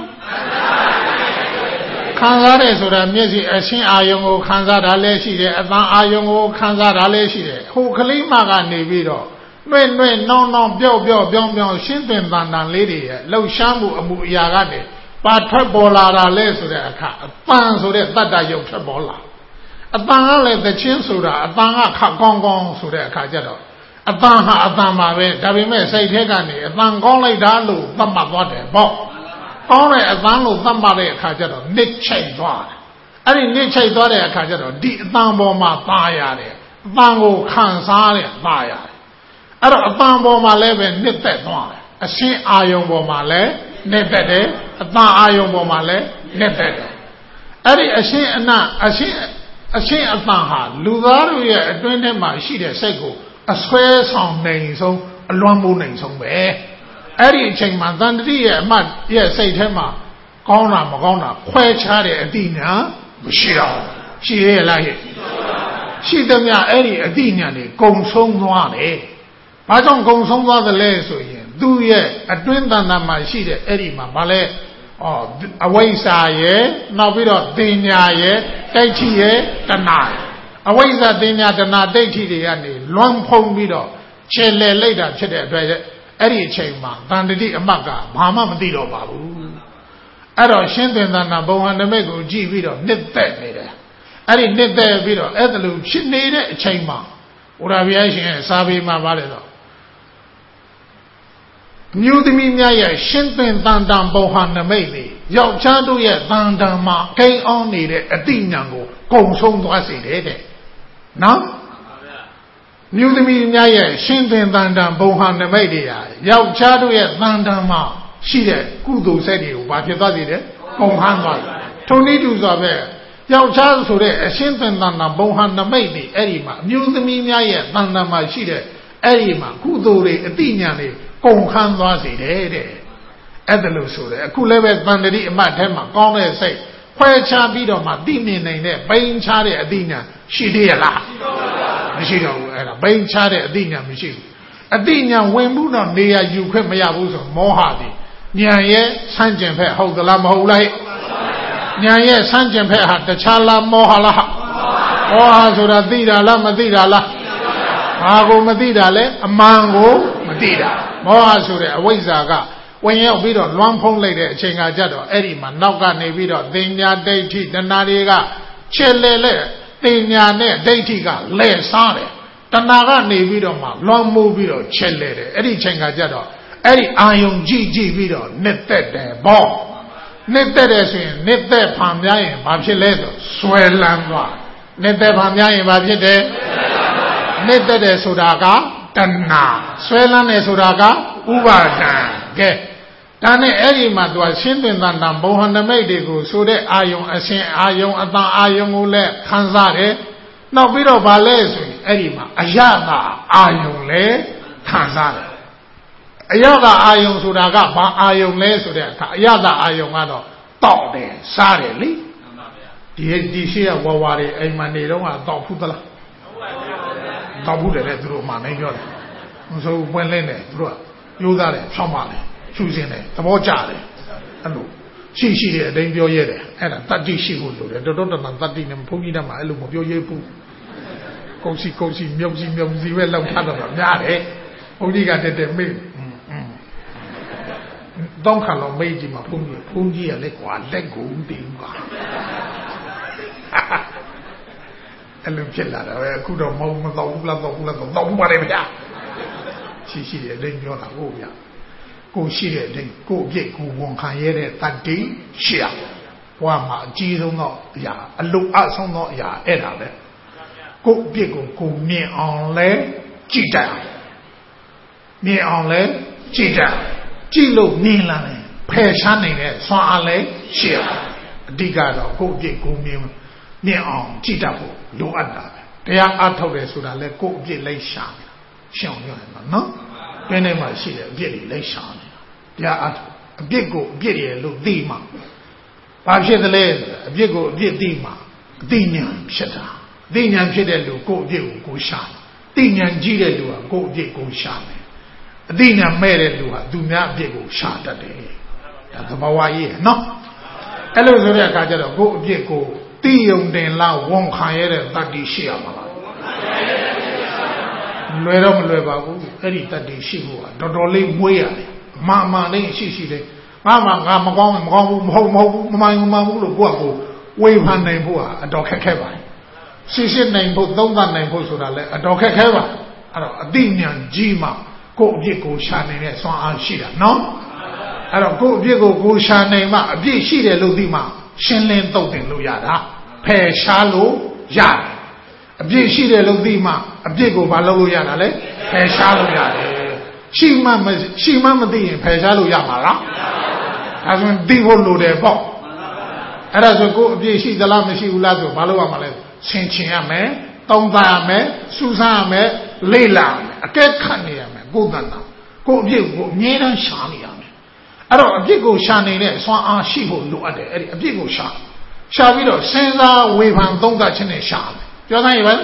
ခံစားတယ်ဆိုတာမျက်စိအရှင်းအာယုံကိုခံစားတာလည်းရှိတယ်အသံအာယုံကိုခံစားတာလည်းရှိတယ်ဟိုကလေးမကနေပြီးတော့နှွဲ့နှွဲ့နှောင်းနှောင်းပြော့ပြော့ပြောင်းပြောင်းရှင်းသင်တန်တန်လေးတွေရဲ့လှုပ်ရှားမှုအမှုအရာကနေပါထွက်ပေါ်လာတာလဲဆိုတဲ့အခါအပန်းဆိုတဲ့တတ္တယုတ်ထွက်ပေါ်လာအပန်းကလည်းသချင်းဆိုတာအပန်းကခက်ကောင်းကောင်းဆိုတဲ့အခါကျတော့အပန်းဟာအပန်းပါပဲဒါပေမဲ့စိတ်ထဲကနေအပန်းကောင်းလိုက်တာလို့သတ်မှတ်သွားတယ်ပေါ့ကောင်းတဲ့အပန်းလို့သတ်မှတ်တဲ့အခါကျတော့နစ်ချိတ်သွားတယ်အဲ့ဒီနစ်ချိတ်သွားတဲ့အခါကျတော့ဒီအပန်းပေါ်မှာပါရတယ်အပန်းကိုခံစားရပါရတယ်အဲ့တော့အပန်းပေါ်မှာလည်းပဲနစ်သက်သွားတယ်အရှင်းအာယုံပေါ်မှာလည်းနစ်သက်တယ်အပန်းအာယုံပေါ်မှာလည်းနစ်သက်တယ်အဲ့ဒီအရှင်းအနအရှင်းအရှင်းအပန်းဟာလူသားတို့ရဲ့အတွင်းထဲမှာရှိတဲ့စိတ်ကိုအဆွဲဆောင်နိုင်ဆုံးအလွမ်းမိုးနိုင်ဆုံးပဲအဲ့ဒီအချိန်မှာသန္တတိရဲ့အမတ်ရဲ့စိတ်ထဲမှာကောင်းတာမကောင်းတာခွဲခြားတဲ့အတိညာမရှိတော့ရှိရလားဟဲ့ရှိသမျှအဲ့ဒီအတိညာတွေကုံဆုံးသွားတယ်ဘာကြောင့်ကုံဆုံးသွားသလဲဆိုရင်သူ့ရဲ့အတွင်းတန်တန်မှာရှိတဲ့အဲ့ဒီမှာဗာလဲဩအဝိဇ္ဇာရဲ့နောက်ပြီးတော့တင်ညာရဲ့ဒိဋ္ဌိရဲ့တဏှာအဝိဇ္ဇာတင်ညာတဏှာဒိဋ္ဌိတွေကနေလွမ်းဖုံးပြီးတော့ခြေလှယ်လိုက်တာဖြစ်တဲ့အတွက်အဲ့ဒီအချိန်မှာတန်တတိအမတ်ကဘာမှမသိတော့ပါဘူးအဲ့တော့ရှင်းသင်္သနာဘုံဟန်နမိတ်ကိုကြည့်ပြီးတော့နှစ်သက်နေတယ်အဲ့ဒီနှစ်သက်ပြီးတော့အဲ့ဒါလိုဖြစ်နေတဲ့အချိန်မှာဘုရားဘုရားရှင်ရဲ့စာပေမှာပါလေတော့မျိုးသမီးများရဲ့ရှင်းသင်တန်တန်ဘုံဟန်နမိတ်တွေယောက်ျားတို့ရဲ့တန်တန်မှာကိန်းအောင်နေတဲ့အတိညာကိုကုံဆုံးသွားစေတယ်တဲ့နော်မျိုးသမီးများရဲ့ရှင်းသင်တန်တန်ဘုံဟာနမိတ်တွေဟာယောက်ျားတို့ရဲ့တန်တန်မှာရှိတဲ့ကုသိုလ်စိတ်တွေကိုဘာဖြစ်သွားစေလဲကုန်ဟန်းသွားတယ်ထုံနည်းတူစွာပဲယောက်ျားဆိုတဲ့အရှင်းသင်တန်တန်ဘုံဟာနမိတ်တွေအဲ့ဒီမှာအမျိုးသမီးများရဲ့တန်တန်မှာရှိတဲ့အဲ့ဒီမှာကုသိုလ်တွေအတိညာတွေကုန်ဟန်းသွားစေတယ်တဲ့အဲ့ဒါလို့ဆိုတယ်အခုလည်းပဲတန်တတိအမတ်ထဲမှာကောင်းတဲ့စိတ်ခွဲခြားပြီးတော့မှသိမြင်နိုင်တဲ့ပိန်ခြားတဲ့အတိညာရှိသေးရလားမရှိတော့ဘူးအဲ့ဒါပိန်ခြားတဲ့အတိညာမရှိဘူးအတိညာဝင်မှုတော့နေရာယူခွင့်မရဘူးဆိုမောဟသည်ဉာဏ်ရဲ့ဆန့်ကျင်ဖက်ဟုတ်သလားမဟုတ်လားဉာဏ်ရဲ့ဆန့်ကျင်ဖက်ဟာတခြားလားမောဟလားမောဟဆိုတာသိတာလားမသိတာလားဘာကိုမသိတာလဲအမှန်ကိုမသိတာမောဟဆိုတဲ့အဝိဇ္ဇာကဝင်ရောက်ပြီးတော့လွမ်းဖုံးလိုက်တဲ့အချိန်ကကြတော့အဲ့ဒီမှာနောက်ကနေပြီးတော့သင်ညာဒိဋ္ဌိတဏှာတွေကချဲလဲလဲသင်ညာနဲ့ဒိဋ္ဌိကလဲစားတယ်တဏှာကနေပြီးတော့မှလွမ်းမိုးပြီးတော့ချဲလဲတယ်အဲ့ဒီချိန်ကကြတော့အဲ့ဒီအာယုံကြည့်ကြည့်ပြီးတော့နှစ်သက်တယ်ပေါ့နှစ်သက်တယ်ဆိုရင်နှစ်သက်ဖန်ပြားရင်ဘာဖြစ်လဲဆိုဆွဲလန်းသွားနှစ်သက်ဖန်ပြားရင်ဘာဖြစ်တယ်နှစ်သက်တယ်ဆိုတာကတဏှာဆွဲလန်းတယ်ဆိုတာကဥပါဒံကဲဒါနဲ့အဲ့ဒီမှာသူကရှင်းသွင်းတန်တန်ဘုံဟနမိတ်တွေကိုဆိုတဲ့အာယုံအရှင်အာယုံအတန်အာယုံကိုလည်းခံစားတယ်နောက်ပြီးတော့ဗာလဲဆိုရင်အဲ့ဒီမှာအယတာအာယုံလည်းခံစားတယ်အယတာအာယုံဆိုတာကဘာအာယုံလဲဆိုတဲ့အခါအယတာအာယုံကတော့တောက်တယ်စားတယ်လေဒီဒီရှိရဝါဝါတွေအိမ်မှာနေတော့ကတောက်ဖူးသလားတောက်ဖူးတယ်လေသူတို့မှနိုင်ပြောတယ်မဆိုပွင့်လင်းတယ်သူတို့ကရိုးသားတယ်ဖြောင်းပါလေချူစင်းတယ်သဘောကျတယ်အဲ့လိုရှိရှိတဲ့အတိုင်းပြောရဲတယ်အဲ့ဒါတတ္တိရှိဖို့လိုတယ်တော်တော်တန်တန်တတ္တိနဲ့ဘုန်းကြီးတတ်မှာအဲ့လိုမပြောရဲဘူးကုန်းစီကုန်းစီမြုပ်စီမြုပ်စီပဲလောက်ထားတော့များတယ်ဘုန်းကြီးကတက်တက်မေးတောင်းခါတော့မေးကြည့်မှာဘုန်းကြီးဘုန်းကြီးကလည်းကွာလက်ကိုတင်ပါအဲ့လိုဖြစ်လာတော့အခုတော့မဟုတ်မတော့ဘူးလားတော့ဘူးလားတော့တော့ဘူးပါလေဗျာရှိရှိတဲ့အတိုင်းပြောတာဟုတ်ဗျာကိုရှိတဲ့အတိုင်းကိုအပြစ်ကိုဝန်ခံရတဲ့တတ္တိရှိရဘဝမှာအကြီးဆုံးသောအရာအလုံးအဆုံးသောအရာအဲ့ဒါပဲကိုအပြစ်ကိုကိုမြင်အောင်လဲကြည်တတ်မြင်အောင်လဲကြည်တတ်ကြည့်လို့မြင်လာတယ်ဖယ်ရှားနိုင်တဲ့ဆွမ်းအားလဲရှိရအဓိကတော့ကိုအပြစ်ကိုမြင်မြင်အောင်ကြည်တတ်ဖို့လိုအပ်တာပဲတရားအထုတ်တယ်ဆိုတာလဲကိုအပြစ်လိုက်ရှာရှောင်ရတယ်နော်ပြင်းနေမှရှိတယ်အပြစ်တွေလိုက်ရှာနေတာတရားအပြစ်ကိုအပြစ်ရလို့သိမှဘာဖြစ်သလဲအပြစ်ကိုအပြစ်သိမှအသိဉာဏ်ဖြစ်တာအသိဉာဏ်ဖြစ်တဲ့လူကိုအပြစ်ကိုကိုရှာသိဉာဏ်ကြီးတဲ့လူကကိုအပြစ်ကိုရှာတယ်အသိဉာဏ်မဲ့တဲ့လူကသူများအပြစ်ကိုရှာတတ်တယ်ဒါသဘာဝကြီးနော်အဲ့လိုဆိုတဲ့အခါကျတော့ကိုအပြစ်ကိုသိယုံတင်လားဝန်ခံရတဲ့တတ္တိရှိရမှာလားလွယ်တော့မလွယ်ပါဘူးအဲ့ဒီတတ္တိရှိဖို့ကတော်တော်လေးမွေးရတယ်မာမာလေးရှိရှိလေးငါမှငါမကောင်းမကောင်းဘူးမဟုတ်မဟုတ်ဘူးမမှန်မမှန်ဘူးလို့ကိုယ့်အကိုဝေဖန်နိုင်ဖို့ကအတော်ခက်ခဲပါတယ်ရှိရှိနိုင်ဖို့သုံးသပ်နိုင်ဖို့ဆိုတာလည်းအတော်ခက်ခဲပါအဲ့တော့အသိဉာဏ်ကြီးမှကိုယ့်အပြစ်ကိုရှာနေတဲ့စွမ်းအားရှိတာနော်အဲ့တော့ကိုယ့်အပြစ်ကိုကိုရှာနိုင်မှအပြစ်ရှိတယ်လို့သိမှရှင်းလင်းသုတ်တင်လို့ရတာဖယ်ရှားလို့ရတယ်အပြစ်ရှိတယ်လို့သိမှအပြစ်ကိုမလုပ်လို့ရတာလေဖယ်ရှားလို့ရတယ်ရှိမှမရှိမှမသိရင်ဖယ်ရှားလို့ရမှာလားဒါဆိုရင်သိဖို့လိုတယ်ပေါ့အဲ့ဒါဆိုကိုယ်အပြစ်ရှိသလားမရှိဘူးလားဆိုဘာလို့ရမှာလဲဆင်ခြင်ရမယ်တောင်းတရမယ်စူးစမ်းရမယ်လေ့လာမယ်အကဲခတ်နေရမယ်ကိုယ်တန်တာကိုယ်အပြစ်ကိုအမြဲတမ်းရှာနေရမယ်အဲ့တော့အပြစ်ကိုရှာနေတဲ့ဆွမ်းအားရှိဖို့လိုအပ်တယ်အဲ့ဒီအပြစ်ကိုရှာရှာပြီးတော့စဉ်းစားဝေဖန်သုံးသပ်ခြင်းနဲ့ရှာတယ်ပြောနိုင်ရဲ့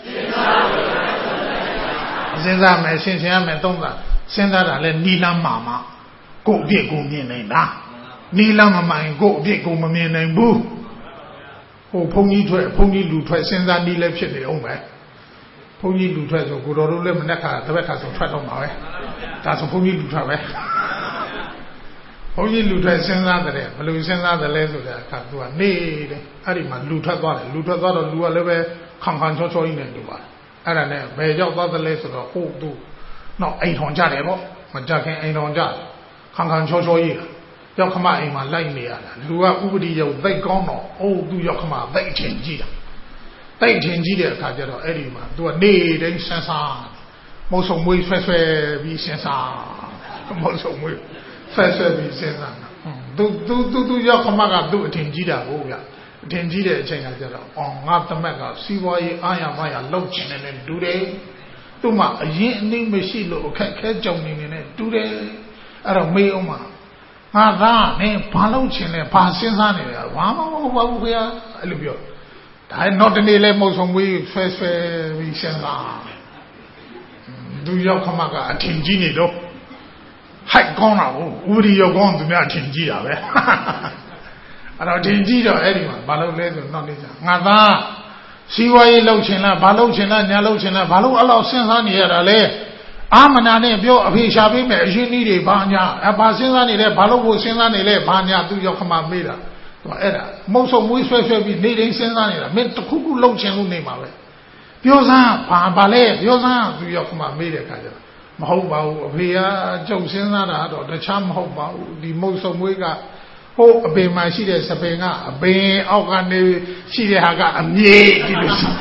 စဉ်းစားမယ်စဉ်းစားမယ်သုံးသပ်စဉ်းစားတာလဲနီလန်းမာမကိုအပြစ်ကိုမြင်နေတာနီလန်းမမှန်ကိုအပြစ်ကိုမမြင်နိုင်ဘူးဟိုဘုန်းကြီးထွက်ဘုန်းကြီးလူထွက်စဉ်းစားနီးလဲဖြစ်နေအောင်ပဲဘုန်းကြီးလူထွက်ဆိုကိုတော်တို့လည်းမနဲ့ခါတပည့်ခါဆိုထွက်တော့မှာပဲဒါဆိုဘုန်းကြီးလူထွက်ပဲဘုန်းကြီးလူထွက်စဉ်းစားတယ်ဘယ်လိုစဉ်းစားတယ်လဲဆိုတဲ့အခါသူကနေတယ်အဲ့ဒီမှာလူထွက်သွားတယ်လူထွက်သွားတော့လူကလည်းပဲခံခံချောချောကြီးနဲ့တူပါတယ်အဲ့ဒါနဲ့ဘယ်ရောက်သွားသလဲဆိုတော့ဟိုသူတော့အိမ်ထောင်ကြတယ်ပေါ့မကြခင်အိမ်ထောင်ကြခံခံချောချောကြီးရောက်ခမအိမ်မှာလိုက်နေရတာလူကဥပဒေရောက်သိကောင်းတော့အိုးသူရောက်ခမသိအချိန်ကြီးတာတိုက်ထင်ကြီးတဲ့အခါကျတော့အဲ့ဒီမှာသူကနေတိုင်းဆန်းဆန်းမုတ်ဆုံမွေးဆွဲဆွဲပြီးဆန်းဆန်းမုတ်ဆုံမွေးဆွဲဆွဲပြီးဆန်းဆန်းသူသူသူသူရောက်ခမကသူ့အထင်ကြီးတာကိုဗျအထင်ကြီးတဲ့အချိန်ကကျတော့အော်ငါသမက်ကစီးပွားရေးအားရမရလောက်ချင်တယ်နဲ့တူတယ်သူ့မှာအရင်အနည်းမရှိလို့အခက်ခဲကြုံနေနေတူတယ်အဲ့တော့မေးအောင်မှာငါသားနင်းဘာလုပ်ချင်လဲဘာစဉ်းစားနေလဲဘာမှမဟုတ်ပါဘူးခင်ဗျာအဲ့လိုပြောဒါတော့တနေ့လဲမဟုတ်ဆုံးမွေးဆွဲဆွဲပြီးစဉ်းစားသူရောက်ခမကအထင်ကြီးနေတော့ဟိုက်ကောင်းတာကိုဦးရီရောက်ကောင်းသူများအထင်ကြီးတာပဲအဲ့တော့အထင်ကြီးတော့အဲ့ဒီမှာဘာလုပ်လဲဆိုတော့နေကြငါသားစီဝါရေးလုပ်ချင်လားဘာလုပ်ချင်လားညာလုပ်ချင်လားဘာလို့အဲ့လောက်စဉ်းစားနေရတာလဲအာမနာနဲ့ပြောအဖေရှာပေးမယ်အရင်ကြီးတွေဘာညာအဘာစဉ်းစားနေလဲဘာလို့ကိုစဉ်းစားနေလဲဘာညာသူရောက်ခမမေးတာသူအဲ့ဒါမုတ်ဆုံမွေးဆွဲဆွဲပြီးနေတိုင်းစဉ်းစားနေတာမင်းတခုခုလုပ်ချင်လို့နေမှာပဲပြောစမ်းဘာဘာလဲပြောစမ်းသူရောက်ခမမေးတဲ့အခါကျတော့မဟုတ်ပါဘူးအဖေကကြုံစဉ်းစားတာတော့တခြားမဟုတ်ပါဘူးဒီမုတ်ဆုံမွေးကဟိုအပင်မှာရှိတဲ့စပင်ကအပင်အောက်ကနေရှိတဲ့ဟာကအမြေဒီလိုရှိ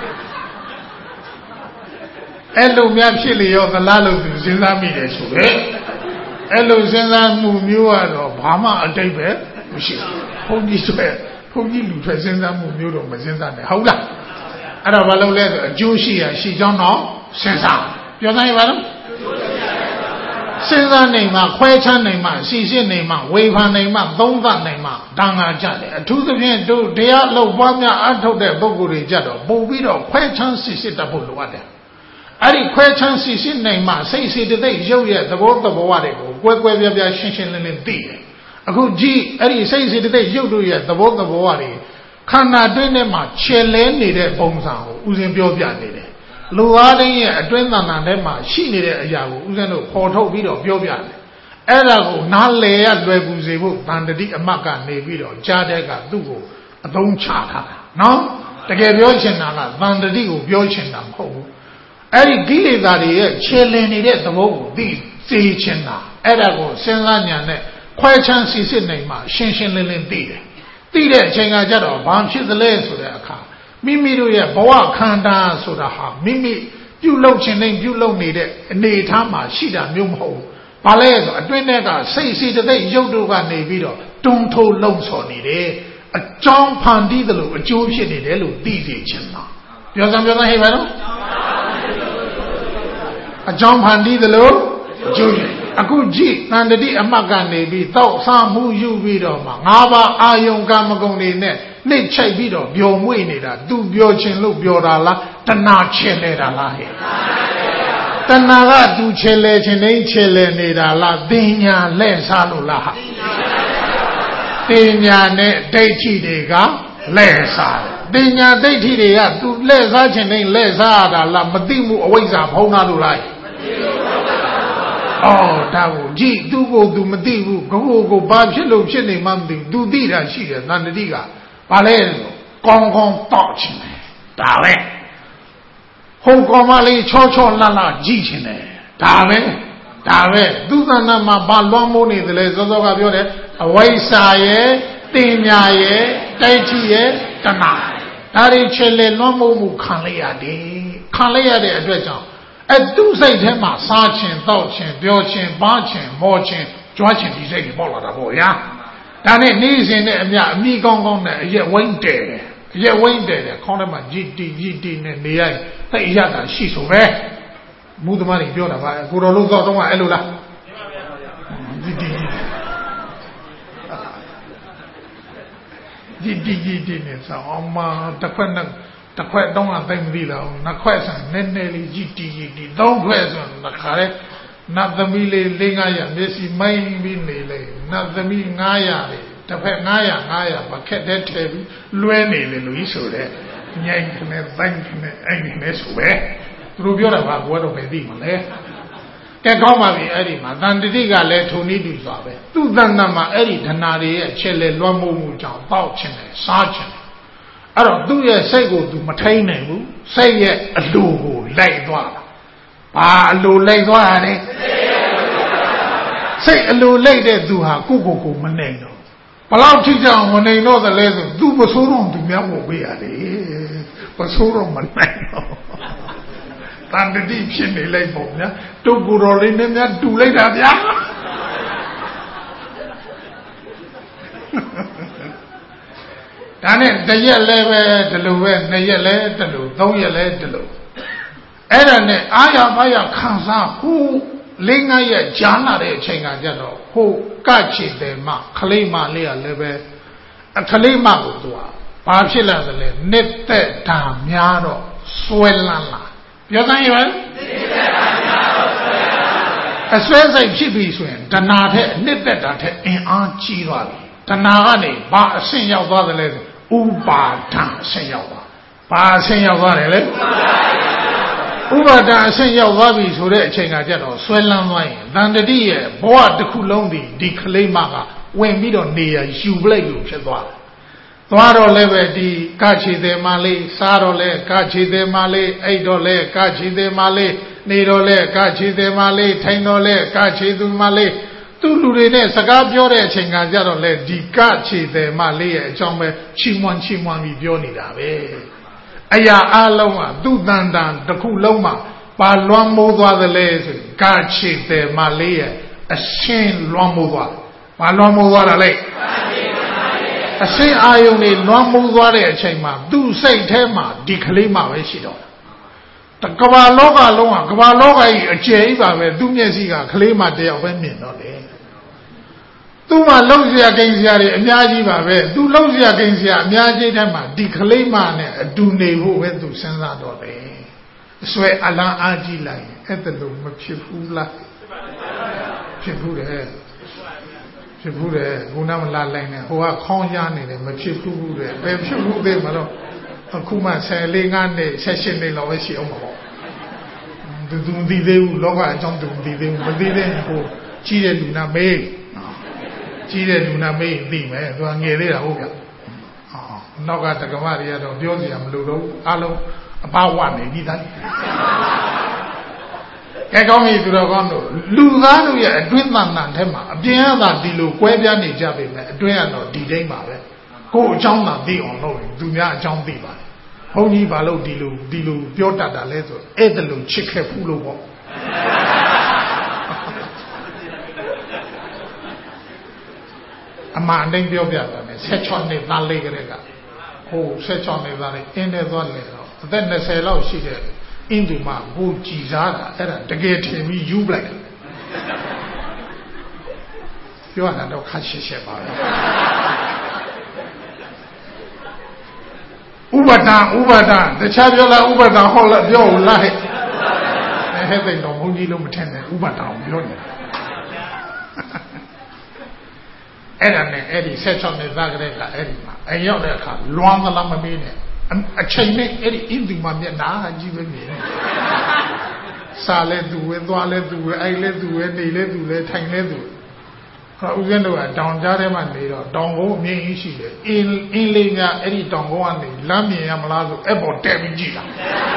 အဲ့လိုများဖြစ်လေရောသလားလို့သူစဉ်းစားမိတယ်ဆိုပဲအဲ့လိုစဉ်းစားမှုမျိုးကတော့ဘာမှအတိတ်ပဲမရှိဘူးဘုန်းကြီးဆိုဘုန်းကြီးလူထွက်စဉ်းစားမှုမျိုးတော့မစဉ်းစားနဲ့ဟုတ်လားအဲ့တော့ဘာလို့လဲဆိုအကျိုးရှိရရှိကြောင်းတော့စဉ်းစားပြောနိုင်ပါလားစဉ်းစားနိုင်မှခွဲခြားနိုင်မှစီစစ်နိုင်မှဝေဖန်နိုင်မှသုံးသပ်နိုင်မှဒါငါကြတယ်အထူးသဖြင့်တို့တရားလုပ်ပွားများအထုတ်တဲ့ပုဂ္ဂိုလ်တွေကြတော့ပို့ပြီးတော့ခွဲခြားစီစစ်တတ်ဖို့လိုအပ်တယ်အဲ့ဒီခွဲခြားစီစစ်နိုင်မှစိတ်စေတသိက်ရုပ်ရဲ့သဘောသဘောတွေကိုကွဲကွဲပြားပြားရှင်းရှင်းလင်းလင်းသိတယ်အခုကြည့်အဲ့ဒီစိတ်စေတသိက်ရုပ်တို့ရဲ့သဘောသဘောတွေခန္ဓာတွင်းထဲမှာခြေလဲနေတဲ့ပုံစံကိုဥစဉ်ပြောပြနေတယ်လူသားတိုင်းရဲ့အတွင်းသဏ္ဍာန်ထဲမှာရှိနေတဲ့အရာကိုဥစဉ်တို့ပေါ်ထုတ်ပြီးတော့ပြောပြတယ်အဲ့ဒါကိုနားလည်ရလွယ်ကူစေဖို့တန်တတိအမတ်ကနေပြီးတော့ကြားတဲ့ကသူ့ကိုအသုံးချထားတာနော်တကယ်ပြောချင်တာကတန်တတိကိုပြောချင်တာမဟုတ်ဘူးအဲ့ဒီကိလေသာတွေရဲ့ခြေလင်နေတဲ့သဘောကိုသိစေချင်တာအဲ့ဒါကိုစဉ်းစားဉာဏ်နဲ့ခွဲခြမ်းစီစစ်နိုင်မှရှင်းရှင်းလင်းလင်းသိတယ်သိတဲ့အချိန်ကကြတော့ဘာဖြစ်သလဲဆိုတဲ့အခါမိမိတို့ရဲ့ဘဝခန္ဓာဆိုတာဟာမိမိပြုလုပ်ခြင်းနဲ့ပြုလုပ်နေတဲ့အနေအထားမှာရှိတာမျိုးမဟုတ်ဘူး။ဘာလဲဆိုအတွင်းထဲကစိတ်စီတသိက်ရုပ်တို့ကနေပြီးတော့တွန်းထိုးလုံဆော်နေတယ်။အကြောင်းဖန်တီးတယ်လို့အကျိုးဖြစ်နေတယ်လို့သိစေချင်တာ။ပြောစမ်းပြောစမ်းဟဲ့ပါနော်။အကြောင်းဖန်တီးတယ်လို့အကျိုးဖြစ်အခုကြည့်တန်တတိအမှတ်ကနေပြီးတောက်စားမှုယူပြီးတော့မှငါးပါးအာယုံကမကုံတွေနဲ့နှိမ့်ချိုက်ပြီးတော့ပျော်မွေ့နေတာသူပြောခြင်းလို့ပြောတာလားတဏှာချဲနေတာလားဟဲ့တဏှာကသူချဲလဲခြင်းနဲ့ချဲလဲနေတာလားပညာလက်စားလို့လားဟာပညာနဲ့ဒိဋ္ဌိတွေကလက်စားပညာဒိဋ္ဌိတွေကသူလက်စားခြင်းနဲ့လက်စားရတာလားမသိမှုအဝိဇ္ဇာဖုံးတာလို့လားအော်ဒါကိုကြည့်သူ့ကိုသူမသိဘူးကိုကိုကိုဘာဖြစ်လို့ဖြစ်နေမှမသိဘူးသူသိတာရှိတယ်သန္တတိကဘာလဲကောင်းကောင်းတောက်ချင်တယ်ဒါပဲဟိုကောင်မလေးချောချောလှလှကြည့်ချင်တယ်ဒါပဲဒါပဲသူသဏ္ဍာန်မှာဘာလွှမ်းမိုးနေသလဲစောစောကပြောတယ်အဝိဇ္ဇာရဲ့တင်ညာရဲ့တိုက်ကြည့်ရဲ့တဏှာဒါတွေချေလေလွှမ်းမိုးမှုခံလိုက်ရတယ်ခံလိုက်ရတဲ့အတွက်ကြောင့်အဲသူ့စိတ်ထဲမှာစားခြင်းတောက်ခြင်းပြောခြင်းပါခြင်းမောခြင်းကြွားခြင်းဒီစိတ်တွေပေါ်လာတာပေါ့ဗျာဒါနဲ့နေစဉ်နဲ့အမြအမိကောင်းကောင်းနဲ့အရက်ဝိုင်းတယ်အရက်ဝိုင်းတယ်ခေါင်းထဲမှာကြည်တီကြည်တီနဲ့နေရသိအရတာရှိဆိုပဲမူသမားတွေပြောတာပါကိုတော်လို့သောတော့ကအဲ့လိုလားကြည်တီကြည်တီကြည်တီနဲ့ဆောင်းမတစ်ခွက်နဲ့တစ်ခွက်တော့အသိမသိတော့နှစ်ခွက်ဆန်နည်းနည်းလေးကြည်တီကြည်တီသုံးခွက်ဆိုတော့ခါရဲနတ်သမီးလေးလေးငါးရာမျက်စိမိုင်းပြီးနေလေနတ်သမီးငါးရာလေတစ်ဖက်ငါးရာငါးရာဘာခက်တဲ့ထဲပြီးလွဲနေလေလူကြီးဆိုတဲ့ညိုင်ခနဲ့တိုင်းခနဲ့အဲ့ဒီနဲ့ဆိုပဲသူတို့ပြောတာကဘွယ်တော့ပဲသိမှာလေကဲကောင်းပါပြီအဲ့ဒီမှာတန်တတိကလည်းထုံနည်းတူစွာပဲသူ့တန်တန်မှာအဲ့ဒီဒနာတွေရဲ့ချက်လေလွှမ်းမိုးမှုကြောင့်တောက်ချင်တယ်စားချင်တယ်အဲ့တော့သူ့ရဲ့စိတ်ကိုသူမထိန်နိုင်ဘူးစိတ်ရဲ့အလိုကိုလိုက်သွားတာဘာအလိုလိုက်သွားရလဲစိတ်အလိုလိုက်တဲ့သူဟာကိုကိုကိုမနိုင်တော့ဘလောက်ထိကြောင်မနိုင်တော့သလဲဆိုသူမဆိုးတော့သူများမို့ပေးရတယ်ပစိုးတော့မနိုင်တော့တန်တတိဖြစ်နေလိုက်ပေါ့ဗျာတုတ်ကိုယ်တော်လေးနဲ့များတူလိုက်တာဗျာဒါနဲ့တရက်လည်းပဲဒီလိုပဲနှစ်ရက်လည်းဒီလိုသုံးရက်လည်းဒီလိုအဲ့ဒါနဲ့အာရပါရခံစားဟိုလေးငါးရက်ကြာလာတဲ့အချိန်ကကြတော့ဟိုကချေတယ်မခလိမလေးကလည်းပဲအခလိမကိုသူကဘာဖြစ်လာသလဲနှစ်သက်တာများတော့ဆွဲလန်းလာပြောသမ်းရပါနှစ်သက်တာများတော့ဆွဲလန်းလာအဆွဲစိတ်ဖြစ်ပြီဆိုရင်တဏှာထက်နှစ်သက်တာထက်အင်အားကြီးသွားပြီတဏှာကနေဘာအဆင့်ရောက်သွားသလဲဆိုဥပါဒံအဆင့်ရောက်သွားဘာအဆင့်ရောက်သွားတယ်လဲဥပါဒံအဆင့်ရောက်သွားပြီဆိုတဲ့အချိန်ကကြတော့ဆွဲလန်းသွားရင်တန်တတိရဲ့ဘဝတစ်ခုလုံးဒီဒီခလိမကဝင်ပြီးတော့နေရယူပလိုက်လို့ဖြစ်သွားတယ်သွားတော့လည်းပဲဒီကချီသေးမလေးစားတော့လည်းကချီသေးမလေးအိတ်တော့လည်းကချီသေးမလေးနေတော့လည်းကချီသေးမလေးထိုင်တော့လည်းကချီသူမလေးသူ့လူတွေနဲ့စကားပြောတဲ့အချိန်ကကြတော့လေဒီကချေတယ်မလေးရဲ့အကြောင်းပဲချီးမွမ်းချီးမွမ်းပြီးပြောနေတာပဲအရာအလုံးကသူ့တန်တန်တစ်ခုလုံးမှာပါလွှမ်းမိုးသွားသလဲဆိုကချေတယ်မလေးရဲ့အရှင်းလွှမ်းမိုးသွားဘာလွှမ်းမိုးသွားတာလဲအရှင်းအာယုန်တွေလွှမ်းမိုးသွားတဲ့အချိန်မှာသူ့စိတ်ထဲမှာဒီကလေးမှပဲရှိတော့တကဘာလောကလုံးကကဘာလောကကြီးအကျယ်ကြီးပါပဲသူ့မျက်စိကကလေးမှတယောက်ပဲမြင်တော့တယ်သူ့မှာလုံးစရာကိန်းစရာတွေအများကြီးပါပဲသူလုံးစရာကိန်းစရာအများကြီးတဲ့မှာဒီကလေးမနဲ့အတူနေဖို့ပဲသူစဉ်းစားတော့တယ်အစွဲအလန်းအားကြီးလိုက်အဲ့ဒါလို့မဖြစ်ဘူးလားဖြစ်ဘူးတယ်ဖြစ်ဘူးတယ်ခုနမလာလိုက်နဲ့ဟိုကခေါင်းရနေတယ်မဖြစ်ဘူးတဲ့ဘယ်ဖြစ်ဘူးသေးမှာတော့အခုမှဆယ်လေးငါးနှစ်ဆက်ရှင်းနေလောက်ပဲရှိအောင်ပါသူသူမသိသေးဘူးလောကအကြောင်းသူမသိသေးဘူးမသိသေးဘူးဟိုကြီးတဲ့လူနာမေးကြီးတဲ့လူနာမေးသိမယ်သူကငယ်သေးတာဟုတ်ဗျအော်နောက်ကတက္ကမတွေကတော့ပြောစရာမလိုတော့အလုံးအပဝနေပြီးသားကဲကောင်းပြီသူတော်ကောင်းတို့လူသားတို့ရဲ့အတွင်းသဏ္ဍာန်ထဲမှာအပြင်ကသာဒီလိုကွဲပြားနေကြပေမဲ့အတွင်းကတော့ဒီတိုင်းပါပဲကိုယ်အကြောင်းသာသိအောင်လုပ်ရင်သူများအကြောင်းသိပါတယ်ဘုန်းကြီးဘာလို့ဒီလိုဒီလိုပြောတတ်တာလဲဆိုအဲ့ဒါလို့ချစ်ခဲ့ဘူးလို့ပေါ့အမှန်တိုင်းပြောပြတာနဲ့ဆက်ချောနှစ်သားလေးကလေးကဟိုဆက်ချောနှစ်သားလေးအင်းနဲ့သွားလေတော့အသက်၂၀လောက်ရှိတဲ့အင်းဒီမှာဘူကြည်စားတာအဲ့ဒါတကယ်ထင်ပြီးယူပလိုက်တယ်ပြောတာတော့ခါရှက်ရှက်ပါပဲဥပဒံဥပဒံတခြားပြောလားဥပဒံဟောလားပြောဦးလားဟဲ့ဟဲ့တဲ့တော့ဘုန်းကြီးလုံးမထင်နဲ့ဥပဒံကိုပြောနေတာအဲ့ဒါနဲ့အဲ့ဒီဆက်ချောင်းနဲ့သားကလေးကအဲ့ဒီမှာအရောက်တဲ့အခါလွမ်းသလားမမေးနဲ့အချိန်နဲ့အဲ့ဒီအင်းဒီမှာမျက်နှာကြီးပဲမြင်စားလဲသူပဲသွားလဲသူပဲအိုက်လဲသူပဲနေလဲသူလဲထိုင်လဲသူဟောဦးဇင်းတို့ကတောင်ကြားထဲမှာနေတော့တောင်ကုန်းအမြင့်ကြီးရှိတယ်အင်းအင်းလေးကအဲ့ဒီတောင်ကုန်းကနေလမ်းမြင်ရမလားဆိုအဲ့ပေါ်တက်ပြီးကြည့်တာ